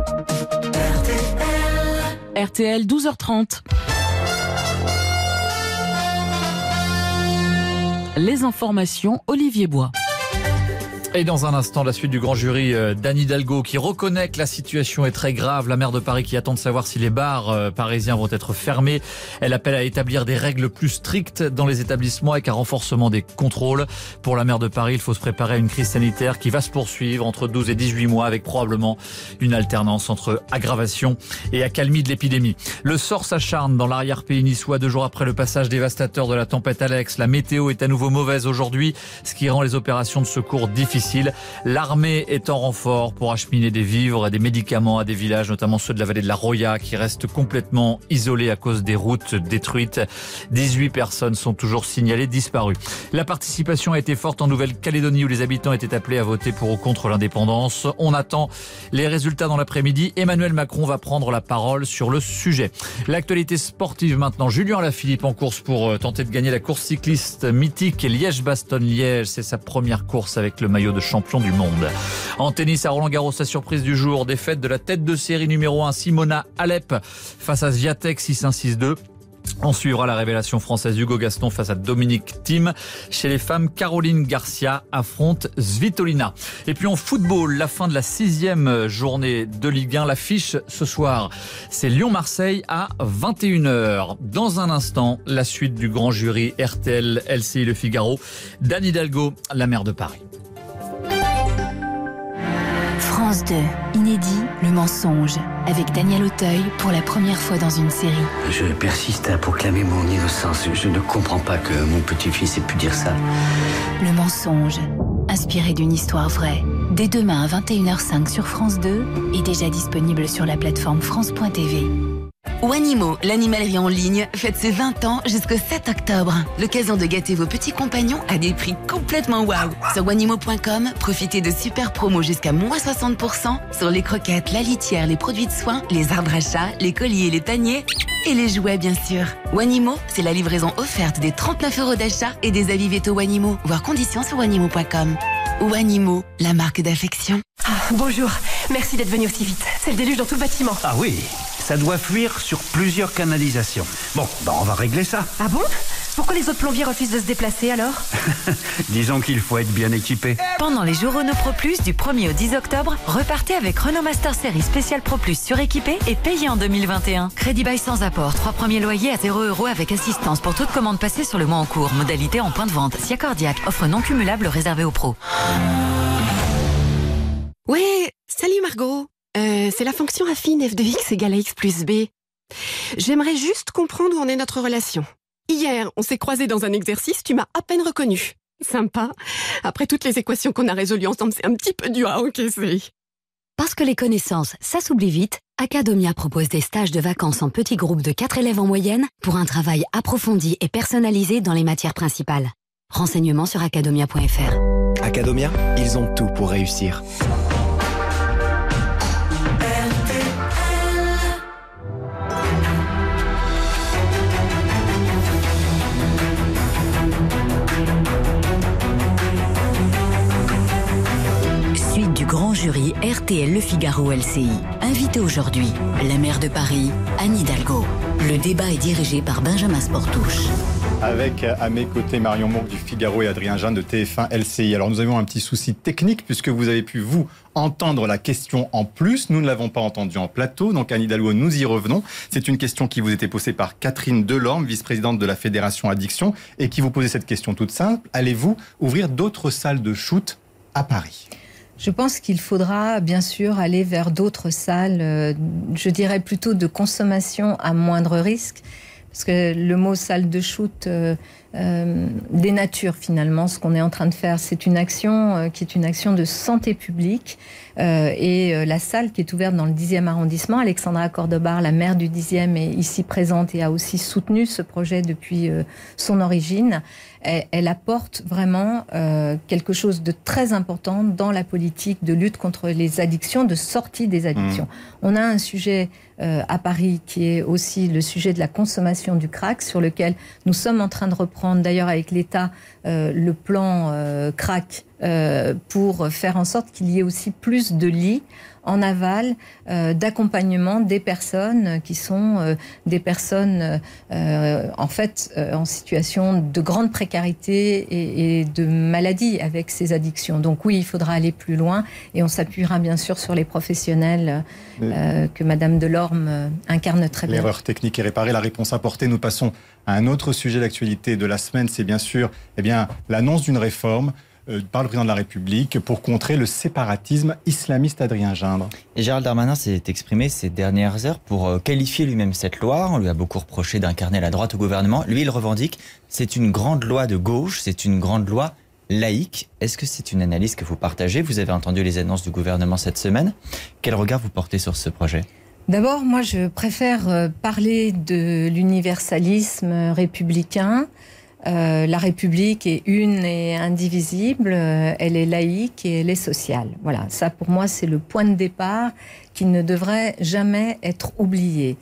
R T L, douze heures trente. Les informations, Olivier Bois. Et dans un instant, la suite du grand jury d'Anne Hidalgo qui reconnaît que la situation est très grave. La maire de Paris qui attend de savoir si les bars parisiens vont être fermés. Elle appelle à établir des règles plus strictes dans les établissements avec un renforcement des contrôles. Pour la maire de Paris, il faut se préparer à une crise sanitaire qui va se poursuivre entre douze et dix-huit mois avec probablement une alternance entre aggravation et accalmie de l'épidémie. Le sort s'acharne dans l'arrière-pays niçois deux jours après le passage dévastateur de la tempête Alex. La météo est à nouveau mauvaise aujourd'hui, ce qui rend les opérations de secours difficiles. L'armée est en renfort pour acheminer des vivres et des médicaments à des villages, notamment ceux de la vallée de la Roya, qui restent complètement isolés à cause des routes détruites. dix-huit personnes sont toujours signalées disparues. La participation a été forte en Nouvelle-Calédonie, où les habitants étaient appelés à voter pour ou contre l'indépendance. On attend les résultats dans l'après-midi. Emmanuel Macron va prendre la parole sur le sujet. L'actualité sportive maintenant. Julien Alaphilippe en course pour tenter de gagner la course cycliste mythique Liège-Bastogne-Liège. C'est sa première course avec le maillot trio de champions du monde. En tennis, à Roland-Garros, la surprise du jour, défaite de la tête de série numéro un, Simona Halep, face à Swiatek six un six deux. On suivra la révélation française Hugo Gaston face à Dominique Thiem. Chez les femmes, Caroline Garcia affronte Svitolina. Et puis en football, la fin de la sixième journée de Ligue un. L'affiche ce soir, c'est Lyon-Marseille à vingt et une heures. Dans un instant, la suite du grand jury R T L, L C I, Le Figaro. D'Anne Hidalgo, la maire de Paris. France deux, inédit, Le Mensonge, avec Daniel Auteuil pour la première fois dans une série. Je persiste à proclamer mon innocence. Je ne comprends pas que mon petit-fils ait pu dire ça. Le Mensonge, inspiré d'une histoire vraie. Dès demain à vingt et une heures cinq sur France deux et déjà disponible sur la plateforme France point T V. Wanimo, l'animalerie en ligne, fête ses vingt ans jusqu'au sept octobre. L'occasion de gâter vos petits compagnons à des prix complètement waouh. Sur wanimo point com, profitez de super promos jusqu'à moins soixante pour cent sur les croquettes, la litière, les produits de soins, les arbres à chat, les colliers, les paniers et les jouets bien sûr. Wanimo, c'est la livraison offerte des trente-neuf euros d'achat et des avis veto Wanimo. Voir conditions sur wanimo point com. Wanimo, la marque d'affection. Ah, bonjour, merci d'être venu aussi vite. C'est le déluge dans tout le bâtiment. Ah oui, ça doit fuir sur plusieurs canalisations. Bon, bah on va régler ça. Ah bon ? Pourquoi les autres plombiers refusent de se déplacer alors ? Disons qu'il faut être bien équipé. Pendant les jours Renault Pro Plus du premier au dix octobre, repartez avec Renault Master Series spécial Pro Plus suréquipé et payé en deux mille vingt et un. Crédit bail sans apport, trois premiers loyers à zéro euros avec assistance pour toute commande passée sur le mois en cours. Modalité en point de vente. S I A Cardiac, offre non cumulable réservée aux pros. Ouais, salut Margot. Euh, c'est la fonction affine f de x égale à x plus b. J'aimerais juste comprendre où en est notre relation. Hier, on s'est croisés dans un exercice, tu m'as à peine reconnu. Sympa. Après toutes les équations qu'on a résolues ensemble, c'est un petit peu dur à encaisser. Parce que les connaissances, ça s'oublie vite, Academia propose des stages de vacances en petits groupes de quatre élèves en moyenne pour un travail approfondi et personnalisé dans les matières principales. Renseignements sur academia point f r. Academia, ils ont tout pour réussir. Suite du grand jury R T L Le Figaro L C I. Invité aujourd'hui, la maire de Paris, Anne Hidalgo. Le débat est dirigé par Benjamin Sportouche. Avec à mes côtés Marion Mourgue du Figaro et Adrien Jeanne de T F un L C I. Alors nous avions un petit souci technique puisque vous avez pu vous entendre la question en plus. Nous ne l'avons pas entendue en plateau. Donc Anne Hidalgo, nous y revenons. C'est une question qui vous était posée par Catherine Delorme, vice-présidente de la Fédération Addiction, et qui vous posait cette question toute simple. Allez-vous ouvrir d'autres salles de shoot à Paris ? Je pense qu'il faudra bien sûr aller vers d'autres salles, euh, je dirais plutôt de consommation à moindre risque, parce que le mot salle de shoot euh, euh, dénature finalement ce qu'on est en train de faire. C'est une action euh, qui est une action de santé publique euh, et euh, la salle qui est ouverte dans le dixième arrondissement, Alexandra Cordobar, la maire du dixième, est ici présente et a aussi soutenu ce projet depuis euh, son origine. Elle apporte vraiment euh, quelque chose de très important dans la politique de lutte contre les addictions, de sortie des addictions. Mmh. On a un sujet euh, à Paris qui est aussi le sujet de la consommation du crack, sur lequel nous sommes en train de reprendre, d'ailleurs avec l'État, euh, le plan euh, crack euh, pour faire en sorte qu'il y ait aussi plus de lits en aval euh, d'accompagnement des personnes qui sont euh, des personnes euh, en fait euh, en situation de grande précarité et, et de maladie avec ces addictions. Donc oui, il faudra aller plus loin et on s'appuiera bien sûr sur les professionnels euh, que Madame Delorme euh, incarne très bien. L'erreur technique est réparée, la réponse apportée. Nous passons à un autre sujet d'actualité de la semaine, c'est bien sûr eh bien, l'annonce d'une réforme par le président de la République pour contrer le séparatisme islamiste. Adrien Gindre. Et Gérald Darmanin s'est exprimé ces dernières heures pour qualifier lui-même cette loi. On lui a beaucoup reproché d'incarner la droite au gouvernement. Lui, il revendique, c'est une grande loi de gauche, c'est une grande loi laïque. Est-ce que c'est une analyse que vous partagez ? Vous avez entendu les annonces du gouvernement cette semaine. Quel regard vous portez sur ce projet ? D'abord, moi, je préfère parler de l'universalisme républicain. Euh, la République est une et indivisible, euh, elle est laïque et elle est sociale. Voilà, ça pour moi c'est le point de départ qui ne devrait jamais être oublié.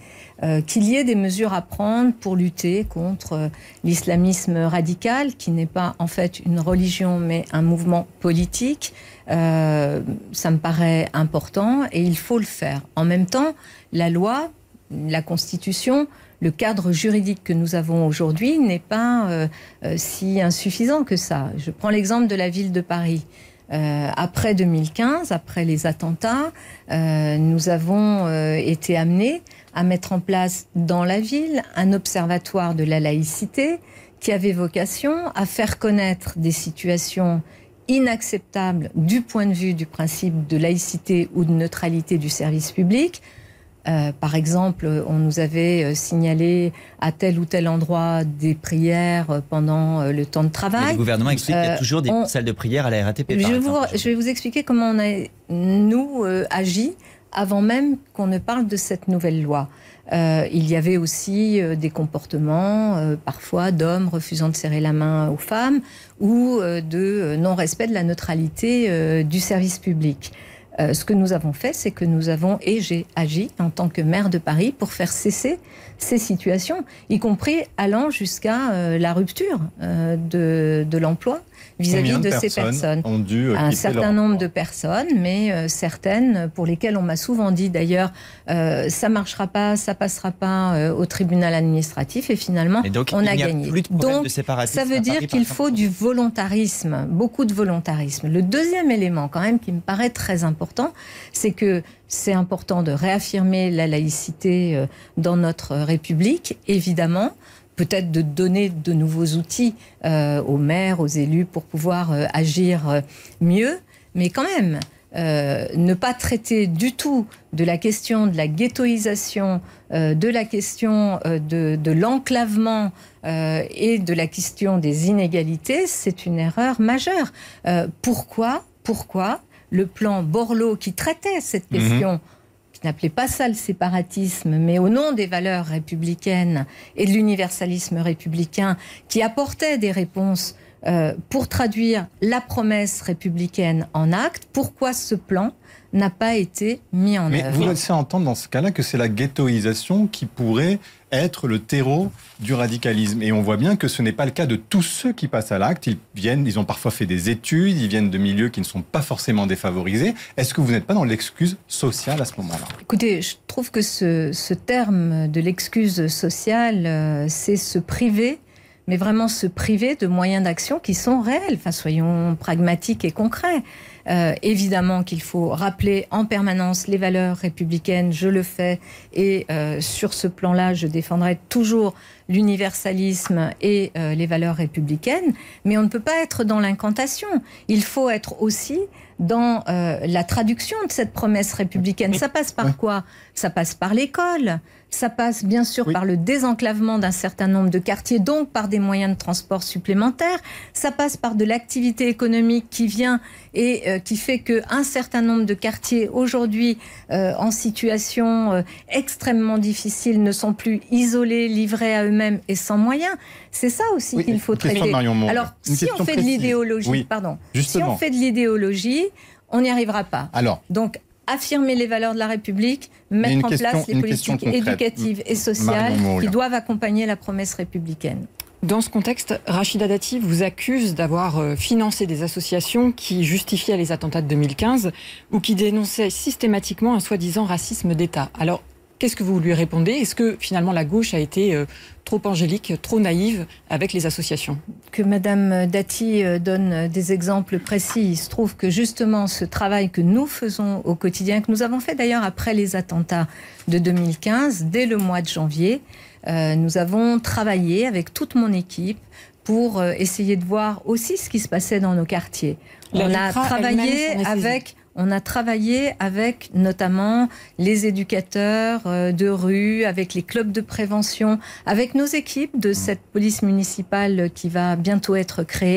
euh, qu'il y ait des mesures à prendre pour lutter contre euh, l'islamisme radical, qui n'est pas en fait une religion mais un mouvement politique. Euh, ça me paraît important et il faut le faire. En même temps, la loi, la Constitution, le cadre juridique que nous avons aujourd'hui n'est pas euh, euh, si insuffisant que ça. Je prends l'exemple de la ville de Paris. Euh, après deux mille quinze, après les attentats, euh, nous avons euh, été amenés à mettre en place dans la ville un observatoire de la laïcité qui avait vocation à faire connaître des situations inacceptables du point de vue du principe de laïcité ou de neutralité du service public. Euh, par exemple, on nous avait signalé à tel ou tel endroit des prières pendant le temps de travail. Mais le gouvernement explique euh, qu'il y a toujours des on... salles de prière à la R A T P. Par je, exemple, vous, je vais vous expliquer comment on a, nous, euh, agi avant même qu'on ne parle de cette nouvelle loi. Euh, il y avait aussi euh, des comportements, euh, parfois d'hommes refusant de serrer la main aux femmes ou euh, de non-respect de la neutralité euh, du service public. Euh, ce que nous avons fait, c'est que nous avons, et j'ai agi en tant que maire de Paris pour faire cesser ces situations, y compris allant jusqu'à euh, la rupture euh, de, de l'emploi vis-à-vis de, de ces personnes. Ont dû un certain nombre de personnes, mais euh, certaines pour lesquelles on m'a souvent dit d'ailleurs euh, ça marchera pas, ça passera pas euh, au tribunal administratif et finalement et donc, on a, a gagné. Donc ça veut dire qu'il faut du volontarisme, beaucoup de volontarisme. Le deuxième élément quand même qui me paraît très important, c'est que c'est important de réaffirmer la laïcité euh, dans notre République, évidemment. Peut-être de donner de nouveaux outils euh, aux maires, aux élus pour pouvoir euh, agir euh, mieux. Mais quand même, euh, ne pas traiter du tout de la question de la ghettoisation, euh, de la question euh, de, de l'enclavement euh, et de la question des inégalités, c'est une erreur majeure. Euh, pourquoi, pourquoi le plan Borloo qui traitait cette question mmh. n'appelait pas ça le séparatisme, mais au nom des valeurs républicaines et de l'universalisme républicain, qui apportait des réponses euh, pour traduire la promesse républicaine en actes, pourquoi ce plan n'a pas été mis en mais œuvre? Vous laissez entendre dans ce cas-là que c'est la ghettoisation qui pourrait être le terreau du radicalisme. Et on voit bien que ce n'est pas le cas de tous ceux qui passent à l'acte. Ils viennent, ils ont parfois fait des études, ils viennent de milieux qui ne sont pas forcément défavorisés. Est-ce que vous n'êtes pas dans l'excuse sociale à ce moment-là? Écoutez, je trouve que ce, ce terme de l'excuse sociale, euh, c'est se priver, mais vraiment se priver de moyens d'action qui sont réels. Enfin, soyons pragmatiques et concrets. Euh, évidemment qu'il faut rappeler en permanence les valeurs républicaines, je le fais, et euh, sur ce plan-là, je défendrai toujours l'universalisme et euh, les valeurs républicaines, mais on ne peut pas être dans l'incantation. Il faut être aussi dans euh, la traduction de cette promesse républicaine. Ça passe par quoi? Ça passe par l'école, ça passe bien sûr oui. par le désenclavement d'un certain nombre de quartiers, donc par des moyens de transport supplémentaires, ça passe par de l'activité économique qui vient et euh, qui fait qu'un certain nombre de quartiers aujourd'hui euh, en situation euh, extrêmement difficile ne sont plus isolés, livrés à eux-mêmes et sans moyens. C'est ça aussi oui, qu'il faut traiter. Alors, une si on fait précise. de l'idéologie, oui, pardon, justement. si on fait de l'idéologie, on n'y arrivera pas. Alors, donc, affirmer les valeurs de la République, mettre en question, place les politiques éducatives et sociales qui doivent accompagner la promesse républicaine. Dans ce contexte, Rachida Dati vous accuse d'avoir financé des associations qui justifiaient les attentats de deux mille quinze ou qui dénonçaient systématiquement un soi-disant racisme d'État. Alors, qu'est-ce que vous lui répondez? Est-ce que finalement la gauche a été euh, trop angélique, trop naïve avec les associations? Que Madame Dati donne des exemples précis. Il se trouve que justement ce travail que nous faisons au quotidien, que nous avons fait d'ailleurs après les attentats de deux mille quinze, dès le mois de janvier, euh, nous avons travaillé avec toute mon équipe pour euh, essayer de voir aussi ce qui se passait dans nos quartiers. La On a travaillé avec... On a travaillé avec notamment les éducateurs de rue, avec les clubs de prévention, avec nos équipes de cette police municipale qui va bientôt être créée.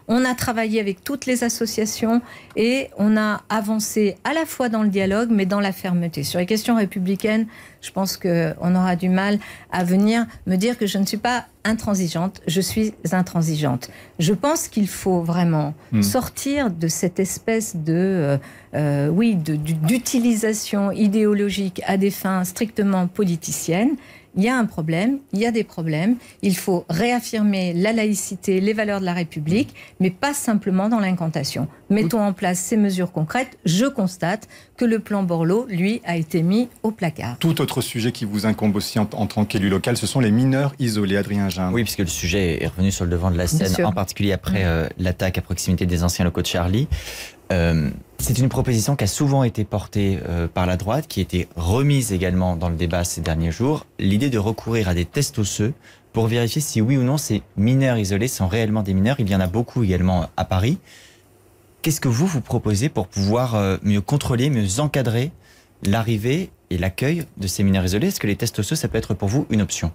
On a travaillé avec toutes les associations et on a avancé à la fois dans le dialogue, mais dans la fermeté. Sur les questions républicaines, je pense qu'on aura du mal à venir me dire que je ne suis pas intransigeante, je suis intransigeante. Je pense qu'il faut vraiment mmh. sortir de cette espèce de, euh, euh, oui, de, d'utilisation idéologique à des fins strictement politiciennes. Il y a un problème, il y a des problèmes. Il faut réaffirmer la laïcité, les valeurs de la République, mais pas simplement dans l'incantation. Mettons en place ces mesures concrètes. Je constate que le plan Borloo, lui, a été mis au placard. Tout autre sujet qui vous incombe aussi en, en tant qu'élu local, ce sont les mineurs isolés, Adrien Gindre. Oui, puisque le sujet est revenu sur le devant de la scène, en particulier après euh, l'attaque à proximité des anciens locaux de Charlie. Euh, c'est une proposition qui a souvent été portée euh, par la droite, qui a été remise également dans le débat ces derniers jours. L'idée de recourir à des tests osseux pour vérifier si oui ou non ces mineurs isolés sont réellement des mineurs. Il y en a beaucoup également à Paris. Qu'est-ce que vous vous proposez pour pouvoir euh, mieux contrôler, mieux encadrer l'arrivée et l'accueil de ces mineurs isolés? Est-ce que les tests osseux, ça peut être pour vous une option?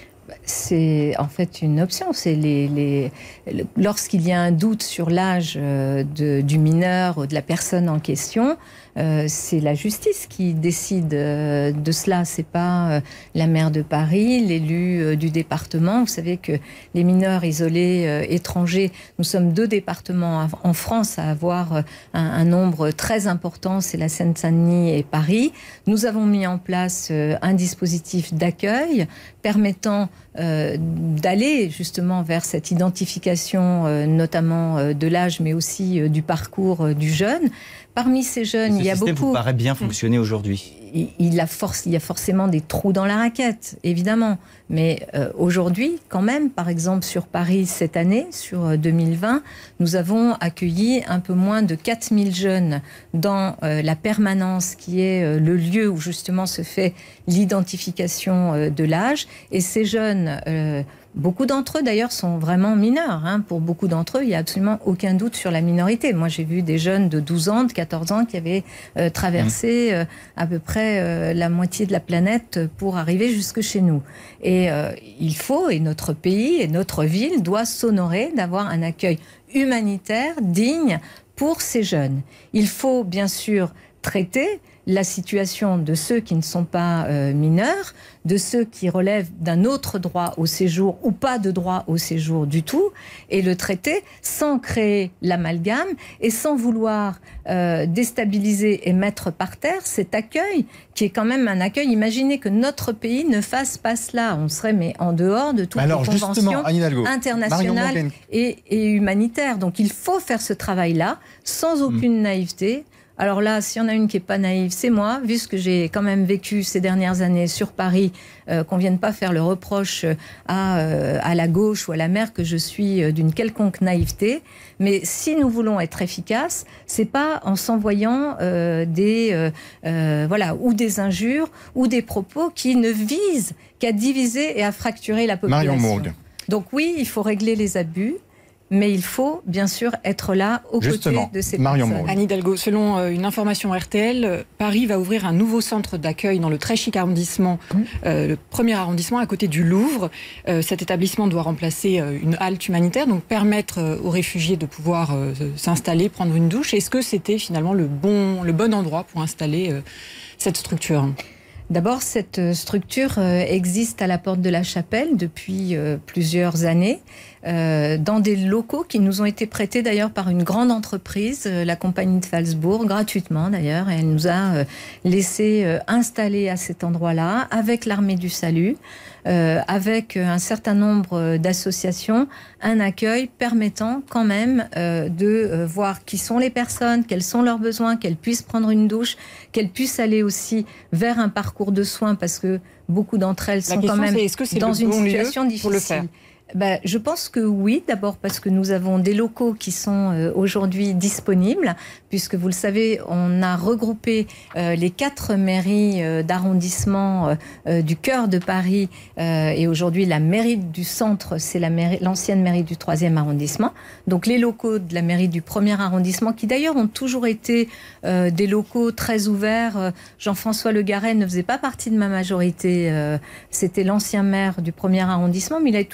C'est en fait une option. C'est les, les, lorsqu'il y a un doute sur l'âge de, du mineur ou de la personne en question, euh, c'est la justice qui décide euh, de cela. C'est pas euh, la maire de Paris, l'élu euh, du département. Vous savez que les mineurs isolés euh, étrangers, nous sommes deux départements à, en France à avoir euh, un, un nombre très important. C'est la Seine-Saint-Denis et Paris. Nous avons mis en place euh, un dispositif d'accueil permettant euh, d'aller justement vers cette identification, euh, notamment euh, de l'âge, mais aussi euh, du parcours euh, du jeune. Parmi ces jeunes, il y a beaucoup... Ce système vous paraît bien fonctionner aujourd'hui? il, il, a force, il y a forcément des trous dans la raquette, évidemment. Mais euh, aujourd'hui, quand même, par exemple, sur Paris, cette année, sur deux mille vingt, nous avons accueilli un peu moins de quatre mille jeunes dans euh, la permanence, qui est euh, le lieu où justement se fait l'identification euh, de l'âge. Et ces jeunes... Euh, Beaucoup d'entre eux, d'ailleurs, sont vraiment mineurs. Hein. Pour beaucoup d'entre eux, il n'y a absolument aucun doute sur la minorité. Moi, j'ai vu des jeunes de douze ans, de quatorze ans qui avaient euh, traversé euh, à peu près euh, la moitié de la planète pour arriver jusque chez nous. Et euh, il faut, et notre pays et notre ville doit s'honorer d'avoir un accueil humanitaire digne pour ces jeunes. Il faut, bien sûr, traiter la situation de ceux qui ne sont pas euh, mineurs, de ceux qui relèvent d'un autre droit au séjour ou pas de droit au séjour du tout, et le traiter sans créer l'amalgame et sans vouloir euh, déstabiliser et mettre par terre cet accueil qui est quand même un accueil. Imaginez que notre pays ne fasse pas cela. On serait mais en dehors de toutes Alors, les conventions Hidalgo, internationales et, et humanitaires. Donc il faut faire ce travail-là sans aucune mmh. naïveté. Alors là, s'il y en a une qui n'est pas naïve, c'est moi, vu ce que j'ai quand même vécu ces dernières années sur Paris, euh, qu'on ne vienne pas faire le reproche à, euh, à la gauche ou à la maire que je suis euh, d'une quelconque naïveté. Mais si nous voulons être efficaces, c'est pas en s'envoyant euh, des, euh, euh, voilà, ou des injures ou des propos qui ne visent qu'à diviser et à fracturer la population. Marion Mourgue. Donc oui, il faut régler les abus. Mais il faut bien sûr être là aux Justement, côtés de ces Marion personnes. Anne Hidalgo, selon une information R T L, Paris va ouvrir un nouveau centre d'accueil dans le très chic arrondissement, mmh. euh, le premier arrondissement à côté du Louvre. Euh, cet établissement doit remplacer euh, une halte humanitaire, donc permettre euh, aux réfugiés de pouvoir euh, s'installer, prendre une douche. Est-ce que c'était finalement le bon, le bon endroit pour installer euh, cette structure ? D'abord, cette structure euh, existe à la porte de la Chapelle depuis euh, plusieurs années. Euh, dans des locaux qui nous ont été prêtés d'ailleurs par une grande entreprise, euh, la compagnie de Phalsbourg, gratuitement d'ailleurs. Et elle nous a euh, laissé euh, installer à cet endroit-là avec l'Armée du Salut, euh, avec un certain nombre d'associations, un accueil permettant quand même euh, de euh, voir qui sont les personnes, quels sont leurs besoins, qu'elles puissent prendre une douche, qu'elles puissent aller aussi vers un parcours de soins parce que beaucoup d'entre elles sont quand même est, est-ce que c'est dans le une bon situation lieu difficile. Pour le faire Ben, je pense que oui, d'abord parce que nous avons des locaux qui sont euh, aujourd'hui disponibles, puisque vous le savez, on a regroupé euh, les quatre mairies euh, d'arrondissement euh, du cœur de Paris, euh, et aujourd'hui la mairie du centre, c'est la mairie, l'ancienne mairie du troisième arrondissement. Donc les locaux de la mairie du premier arrondissement, qui d'ailleurs ont toujours été euh, des locaux très ouverts. Jean-François Le Garret ne faisait pas partie de ma majorité, euh, c'était l'ancien maire du premier arrondissement, mais il a toujours été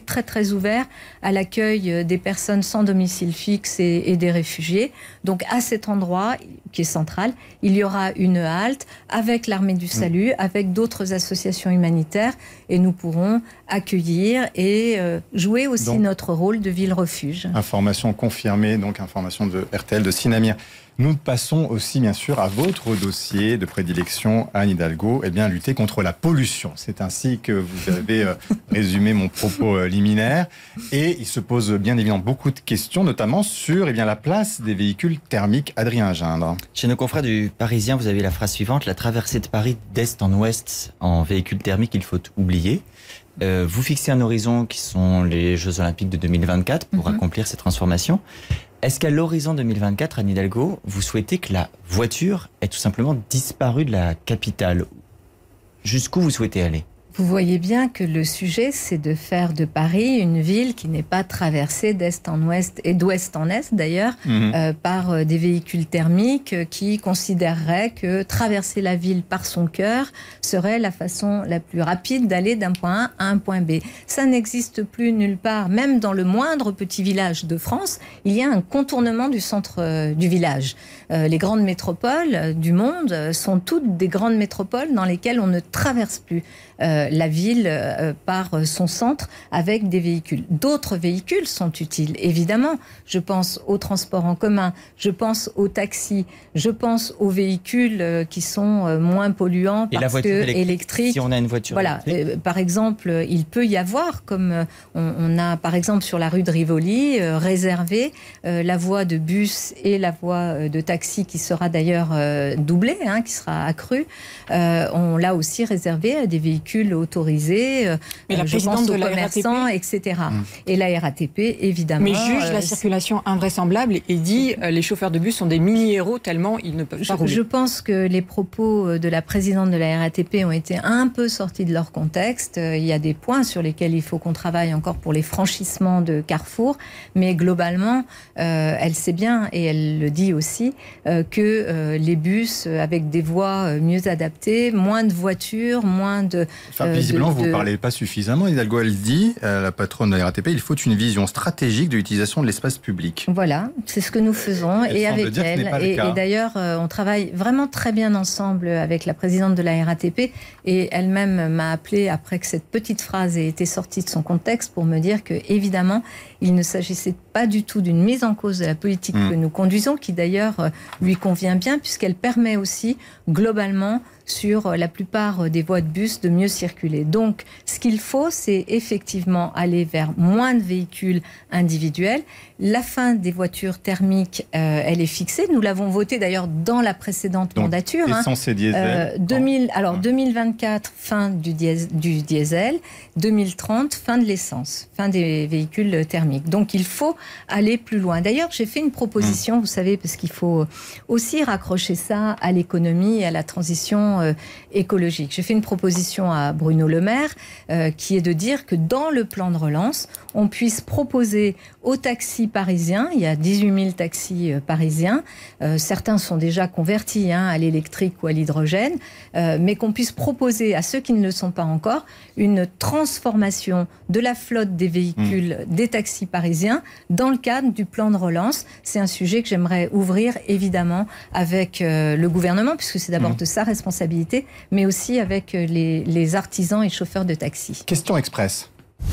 été très très ouvert à l'accueil des personnes sans domicile fixe et, et des réfugiés. Donc à cet endroit, qui est central, il y aura une halte avec l'Armée du Salut, avec d'autres associations humanitaires, et nous pourrons accueillir et euh, jouer aussi donc, notre rôle de ville-refuge. Information confirmée, donc information de R T L, de Sinamir. Nous passons aussi, bien sûr, à votre dossier de prédilection, Anne Hidalgo, eh bien, lutter contre la pollution. C'est ainsi que vous avez euh, résumé mon propos euh, liminaire. Et il se pose bien évidemment beaucoup de questions, notamment sur eh bien, la place des véhicules thermiques. Adrien Gindre. Chez nos confrères du Parisien, vous avez la phrase suivante: la traversée de Paris d'est en ouest en véhicules thermiques, il faut oublier. Euh, vous fixez un horizon qui sont les Jeux Olympiques de deux mille vingt-quatre pour mm-hmm. accomplir ces transformations. Est-ce qu'à l'horizon deux mille vingt-quatre, Anne Hidalgo, vous souhaitez que la voiture ait tout simplement disparu de la capitale? Jusqu'où vous souhaitez aller? Vous voyez bien que le sujet, c'est de faire de Paris une ville qui n'est pas traversée d'est en ouest et d'ouest en est d'ailleurs, mmh. euh, par euh, des véhicules thermiques euh, qui considéreraient que traverser la ville par son cœur serait la façon la plus rapide d'aller d'un point A à un point B. Ça n'existe plus nulle part, même dans le moindre petit village de France, il y a un contournement du centre euh, du village. Euh, les grandes métropoles euh, du monde euh, sont toutes des grandes métropoles dans lesquelles on ne traverse plus Euh, la ville euh, par son centre avec des véhicules. D'autres véhicules sont utiles, évidemment. Je pense aux transports en commun, je pense aux taxis, je pense aux véhicules euh, qui sont euh, moins polluants et parce la voiture que électrique, électriques. Si on a une voiture voilà, électrique. Euh, par exemple, il peut y avoir, comme euh, on, on a par exemple sur la rue de Rivoli, euh, réservé euh, la voie de bus et la voie euh, de taxi qui sera d'ailleurs euh, doublée, hein, qui sera accrue. Euh, on l'a aussi réservé à des véhicules autorisés, euh, Mais la je présidente pense aux de la commerçants, et cetera. Mmh. Et la R A T P, évidemment. Mais juge euh, la circulation invraisemblable et dit euh, les chauffeurs de bus sont des mini-héros tellement ils ne peuvent pas je, rouler. Je pense que les propos de la présidente de la R A T P ont été un peu sortis de leur contexte. Il y a des points sur lesquels il faut qu'on travaille encore pour les franchissements de Carrefour, mais globalement, euh, elle sait bien, et elle le dit aussi, euh, que euh, les bus avec des voies mieux adaptées, moins de voitures, moins de... Enfin, visiblement, de, vous ne de... parlez pas suffisamment. Hidalgo, elle dit, euh, la patronne de la R A T P, il faut une vision stratégique de l'utilisation de l'espace public. Voilà, c'est ce que nous faisons, elle et avec elle. Et, et d'ailleurs, euh, on travaille vraiment très bien ensemble avec la présidente de la R A T P, et elle-même m'a appelé après que cette petite phrase ait été sortie de son contexte pour me dire que, évidemment, il ne s'agissait pas du tout d'une mise en cause de la politique mmh. que nous conduisons, qui d'ailleurs euh, lui convient bien, puisqu'elle permet aussi, globalement, sur la plupart des voies de bus de mieux circuler. Donc, ce qu'il faut, c'est effectivement aller vers moins de véhicules individuels. La fin des voitures thermiques, euh, elle est fixée. Nous l'avons votée d'ailleurs dans la précédente Donc, mandature. Essence et diesel. Euh, deux mille, alors deux mille vingt-quatre, fin du diesel, du diesel. deux mille trente, fin de l'essence, fin des véhicules thermiques. Donc, il faut aller plus loin. D'ailleurs, j'ai fait une proposition, mmh. vous savez, parce qu'il faut aussi raccrocher ça à l'économie et à la transition euh, écologique. J'ai fait une proposition à Bruno Le Maire euh, qui est de dire que dans le plan de relance, on puisse proposer aux taxis parisiens, il y a dix-huit mille taxis euh, parisiens, euh, certains sont déjà convertis hein, à l'électrique ou à l'hydrogène, euh, mais qu'on puisse proposer à ceux qui ne le sont pas encore une transformation de la flotte des véhicules mmh. des taxis parisiens dans le cadre du plan de relance. C'est un sujet que j'aimerais ouvrir évidemment avec euh, le gouvernement, puisque c'est d'abord mmh. de sa responsabilité, mais aussi avec les, les artisans et chauffeurs de taxi. Question express.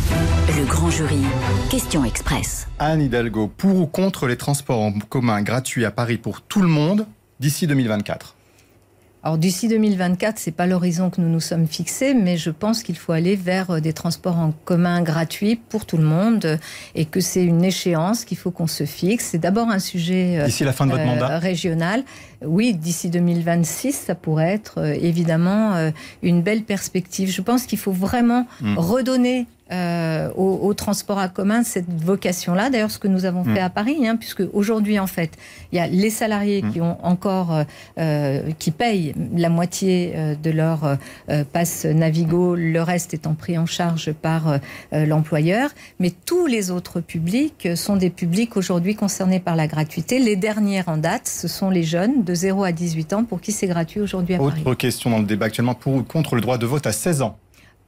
Le grand jury. Question express. Anne Hidalgo, pour ou contre les transports en commun gratuits à Paris pour tout le monde d'ici deux mille vingt-quatre? Alors d'ici deux mille vingt-quatre, c'est pas l'horizon que nous nous sommes fixés, mais je pense qu'il faut aller vers des transports en commun gratuits pour tout le monde et que c'est une échéance qu'il faut qu'on se fixe. C'est d'abord un sujet d'ici la fin de votre euh, mandat régional. Oui, d'ici deux mille vingt-six, ça pourrait être euh, évidemment euh, une belle perspective. Je pense qu'il faut vraiment mmh. redonner Euh, au, au transport à commun cette vocation-là. D'ailleurs, ce que nous avons mmh. fait à Paris, hein, puisque aujourd'hui, en fait, il y a les salariés mmh. qui ont encore, euh, qui payent la moitié euh, de leur euh, passe Navigo, le reste étant pris en charge par euh, l'employeur. Mais tous les autres publics sont des publics aujourd'hui concernés par la gratuité. Les dernières en date, ce sont les jeunes de zéro à dix-huit ans pour qui c'est gratuit aujourd'hui à Autre Paris. Autre question dans le débat actuellement, pour ou contre le droit de vote à seize ans?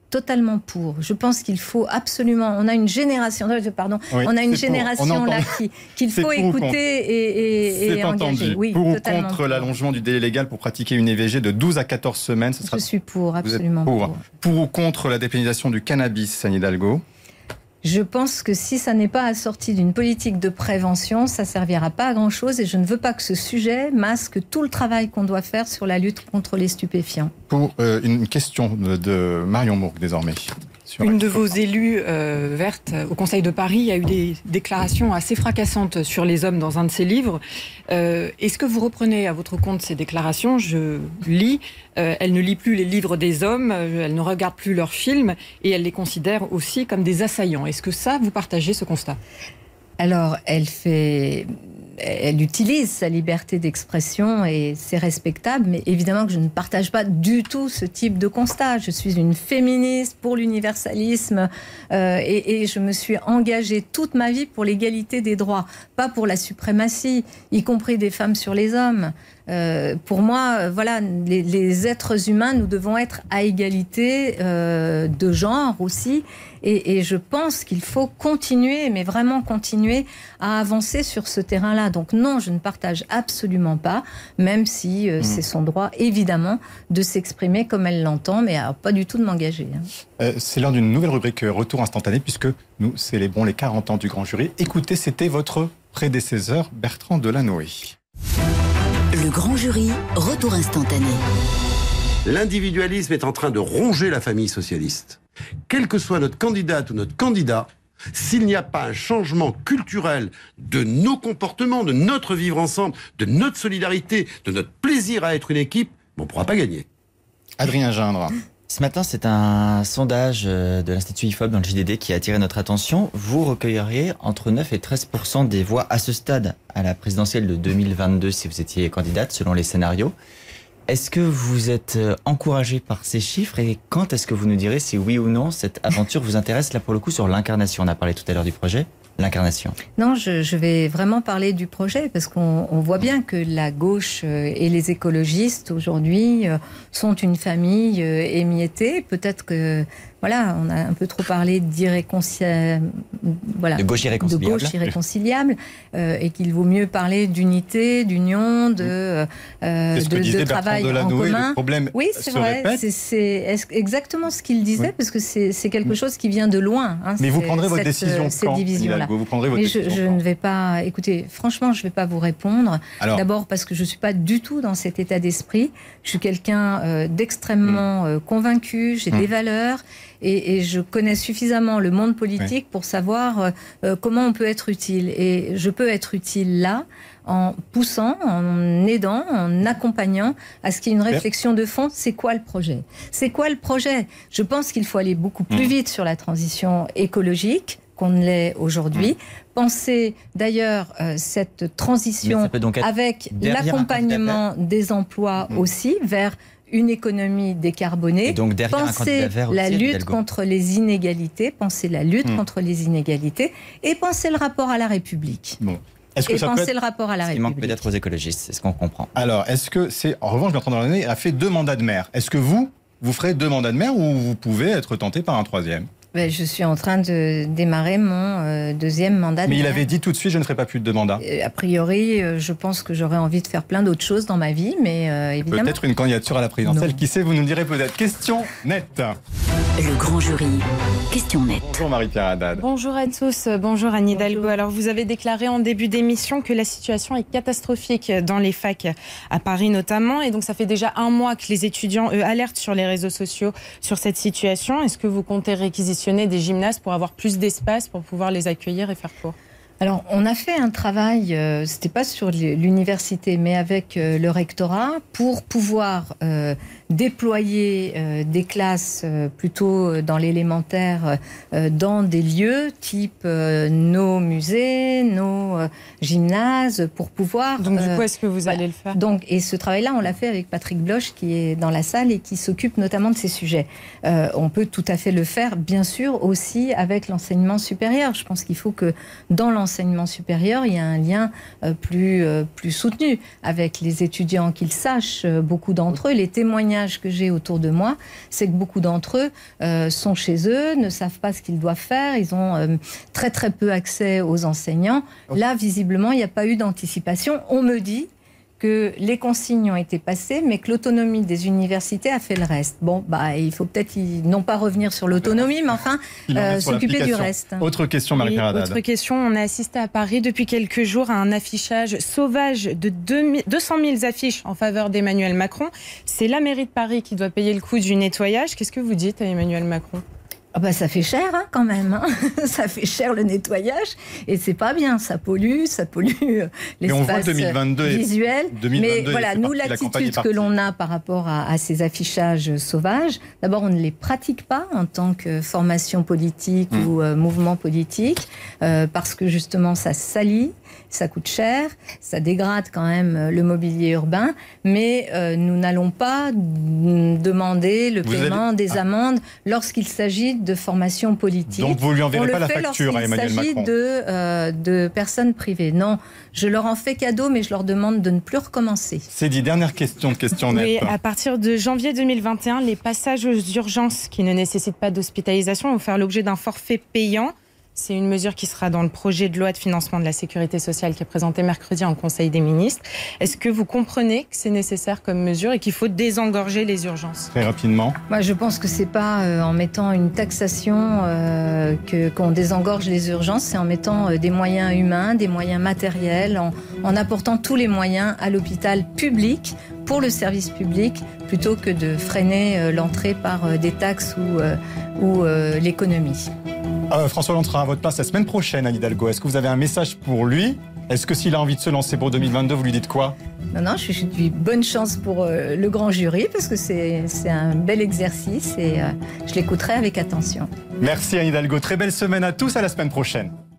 totalement pour. Je pense qu'il faut absolument... On a une génération... Pardon. Oui, on a une génération là qui, qu'il faut écouter et, et, et engager. Oui, pour ou contre l'allongement du délai légal pour pratiquer une I V G de douze à quatorze semaines, ce sera... Je suis pour, absolument pour. pour. Pour ou contre la dépénalisation du cannabis, Anne Hidalgo? Je pense que si ça n'est pas assorti d'une politique de prévention, ça ne servira pas à grand-chose et je ne veux pas que ce sujet masque tout le travail qu'on doit faire sur la lutte contre les stupéfiants. Pour euh, une question de, de Marion Mourgue, désormais. Une de vos élues euh, vertes au Conseil de Paris a eu des déclarations assez fracassantes sur les hommes dans un de ses livres. Euh, est-ce que vous reprenez à votre compte ces déclarations? Je lis, euh, elle ne lit plus les livres des hommes, euh, elle ne regarde plus leurs films et elle les considère aussi comme des assaillants. Est-ce que ça, vous partagez ce constat? Alors, elle fait... Elle utilise sa liberté d'expression et c'est respectable, mais évidemment que je ne partage pas du tout ce type de constat. Je suis une féministe pour l'universalisme euh, et, et je me suis engagée toute ma vie pour l'égalité des droits, pas pour la suprématie, y compris des femmes sur les hommes. Euh, pour moi, euh, voilà, les, les êtres humains, nous devons être à égalité euh, de genre aussi. Et, et je pense qu'il faut continuer, mais vraiment continuer à avancer sur ce terrain-là. Donc non, je ne partage absolument pas, même si euh, mmh. c'est son droit, évidemment, de s'exprimer comme elle l'entend, mais alors, pas du tout de m'engager. Hein. Euh, c'est l'heure d'une nouvelle rubrique Retour instantané, puisque nous célébrons les quarante ans du Grand Jury. Écoutez, c'était votre prédécesseur, Bertrand Delanoë. Le Grand Jury, Retour instantané. L'individualisme est en train de ronger la famille socialiste. Quelle que soit notre candidate ou notre candidat, s'il n'y a pas un changement culturel de nos comportements, de notre vivre ensemble, de notre solidarité, de notre plaisir à être une équipe, on ne pourra pas gagner. Adrien Gindre. Ce matin, c'est un sondage de l'Institut I F O P dans le J D D qui a attiré notre attention. Vous recueilleriez entre neuf et treize pour cent des voix à ce stade à la présidentielle de deux mille vingt-deux si vous étiez candidate, selon les scénarios. Est-ce que vous êtes encouragé par ces chiffres et quand est-ce que vous nous direz si oui ou non cette aventure vous intéresse, là pour le coup, sur l'incarnation? On a parlé tout à l'heure du projet. L'incarnation. Non, je, je vais vraiment parler du projet parce qu'on on voit bien que la gauche et les écologistes aujourd'hui sont une famille émiettée. Peut-être que voilà, on a un peu trop parlé d'irréconciliable, voilà, de gauche irréconciliable, de gauche irréconciliable euh, et qu'il vaut mieux parler d'unité, d'union, de, euh, de, de travail en commun. Le problème oui, c'est vrai, c'est, c'est exactement ce qu'il disait, oui. Parce que c'est, c'est quelque chose qui vient de loin. Hein, Mais vous prendrez votre cette, décision cette quand division-là. Vous prendrez votre Mais décision je, je ne vais pas... Écoutez, franchement, je ne vais pas vous répondre. Alors, d'abord parce que je ne suis pas du tout dans cet état d'esprit. Je suis quelqu'un euh, d'extrêmement euh, convaincu, j'ai mmh. des valeurs... Et, et je connais suffisamment le monde politique oui. pour savoir euh, comment on peut être utile. Et je peux être utile là, en poussant, en aidant, en accompagnant à ce qu'il y ait une réflexion de fond. C'est quoi le projet ? C'est quoi le projet ? Je pense qu'il faut aller beaucoup plus vite sur la transition écologique qu'on ne l'est aujourd'hui. Mmh. Penser d'ailleurs euh, cette transition avec l'accompagnement des emplois mmh. aussi vers une économie décarbonée, et donc penser la aussi, lutte Hidalgo. contre les inégalités, penser la lutte mmh. contre les inégalités et penser le rapport à la République. Bon. Est-ce que et ça penser peut être... le rapport à la ce République. qui manque peut-être aux écologistes, c'est ce qu'on comprend. Alors, est-ce que c'est... En revanche, Bertrand Delanoë a fait deux mandats de maire. Est-ce que vous, vous ferez deux mandats de maire ou vous pouvez être tenté par un troisième ? Ben, je suis en train de démarrer mon euh, deuxième mandat. Mais de il maire. avait dit tout de suite, je ne ferai pas plus de deux mandats. Euh, a priori, euh, je pense que j'aurais envie de faire plein d'autres choses dans ma vie, mais euh, évidemment... Peut-être une candidature à la présidentielle. Non. Qui sait, vous nous direz peut-être. Question nette. Le Grand Jury. Question nette. Bonjour Marie-Pierre Haddad. Bonjour à tous. Bonjour Anne Hidalgo. Alors, vous avez déclaré en début d'émission que la situation est catastrophique dans les facs à Paris notamment. Et donc, ça fait déjà un mois que les étudiants, eux, alertent sur les réseaux sociaux sur cette situation. Est-ce que vous comptez réquisitionner des gymnases pour avoir plus d'espace pour pouvoir les accueillir et faire cours? Alors, on a fait un travail, euh, c'était pas sur l'université, mais avec euh, le rectorat, pour pouvoir euh, déployer euh, des classes euh, plutôt dans l'élémentaire, euh, dans des lieux type euh, nos musées, nos euh, gymnases, pour pouvoir... Donc, du coup, euh, est-ce que vous allez le faire? Donc, et ce travail-là, on l'a fait avec Patrick Bloch, qui est dans la salle et qui s'occupe notamment de ces sujets. Euh, on peut tout à fait le faire, bien sûr, aussi avec l'enseignement supérieur. Je pense qu'il faut que dans l'enseignement l'enseignement supérieur, il y a un lien euh, plus, euh, plus soutenu avec les étudiants, qu'ils sachent, euh, beaucoup d'entre eux, les témoignages que j'ai autour de moi, c'est que beaucoup d'entre eux euh, sont chez eux, ne savent pas ce qu'ils doivent faire, ils ont euh, très très peu accès aux enseignants. Là, visiblement, il n'y a pas eu d'anticipation. On me dit que les consignes ont été passées, mais que l'autonomie des universités a fait le reste. Bon, bah, il faut peut-être non pas revenir sur l'autonomie, mais enfin euh, s'occuper du reste. Autre question, Marie-Pierre Haddad. Oui, autre question, on a assisté à Paris depuis quelques jours à un affichage sauvage de deux cent mille affiches en faveur d'Emmanuel Macron. C'est la mairie de Paris qui doit payer le coût du nettoyage. Qu'est-ce que vous dites à Emmanuel Macron ? Ah bah ça fait cher hein, quand même, hein. Ça fait cher le nettoyage et c'est pas bien, ça pollue, ça pollue l'espace visuel. deux mille vingt-deux, mais voilà, nous l'attitude que l'on a par rapport à, à ces affichages sauvages, d'abord on ne les pratique pas en tant que formation politique mmh. ou euh, mouvement politique euh, parce que justement ça salit, ça coûte cher, ça dégrade quand même le mobilier urbain, mais euh, nous n'allons pas demander le Vous paiement allez... des amendes lorsqu'il s'agit de formation politique. Donc vous lui enverrez On pas le la fait facture à Emmanuel Macron. Il s'agit de, euh, de personnes privées. Non, je leur en fais cadeau, mais je leur demande de ne plus recommencer. C'est dit, dernière question de question nette. Oui, à partir de janvier deux mille vingt et un, les passages aux urgences qui ne nécessitent pas d'hospitalisation vont faire l'objet d'un forfait payant. C'est une mesure qui sera dans le projet de loi de financement de la sécurité sociale qui est présenté mercredi en Conseil des ministres. Est-ce que vous comprenez que c'est nécessaire comme mesure et qu'il faut désengorger les urgences ? Très rapidement. Moi, je pense que c'est pas euh, en mettant une taxation euh, que, qu'on désengorge les urgences, c'est en mettant euh, des moyens humains, des moyens matériels, en, en apportant tous les moyens à l'hôpital public pour le service public plutôt que de freiner euh, l'entrée par euh, des taxes ou, euh, ou euh, l'économie. Euh, François Hollande sera à votre place la semaine prochaine, Anne Hidalgo. Est-ce que vous avez un message pour lui ? Est-ce que s'il a envie de se lancer pour deux mille vingt-deux, vous lui dites quoi ? Non, non, je lui dis bonne chance pour euh, le grand jury parce que c'est, c'est un bel exercice et euh, je l'écouterai avec attention. Merci Anne Hidalgo. Très belle semaine à tous. À la semaine prochaine.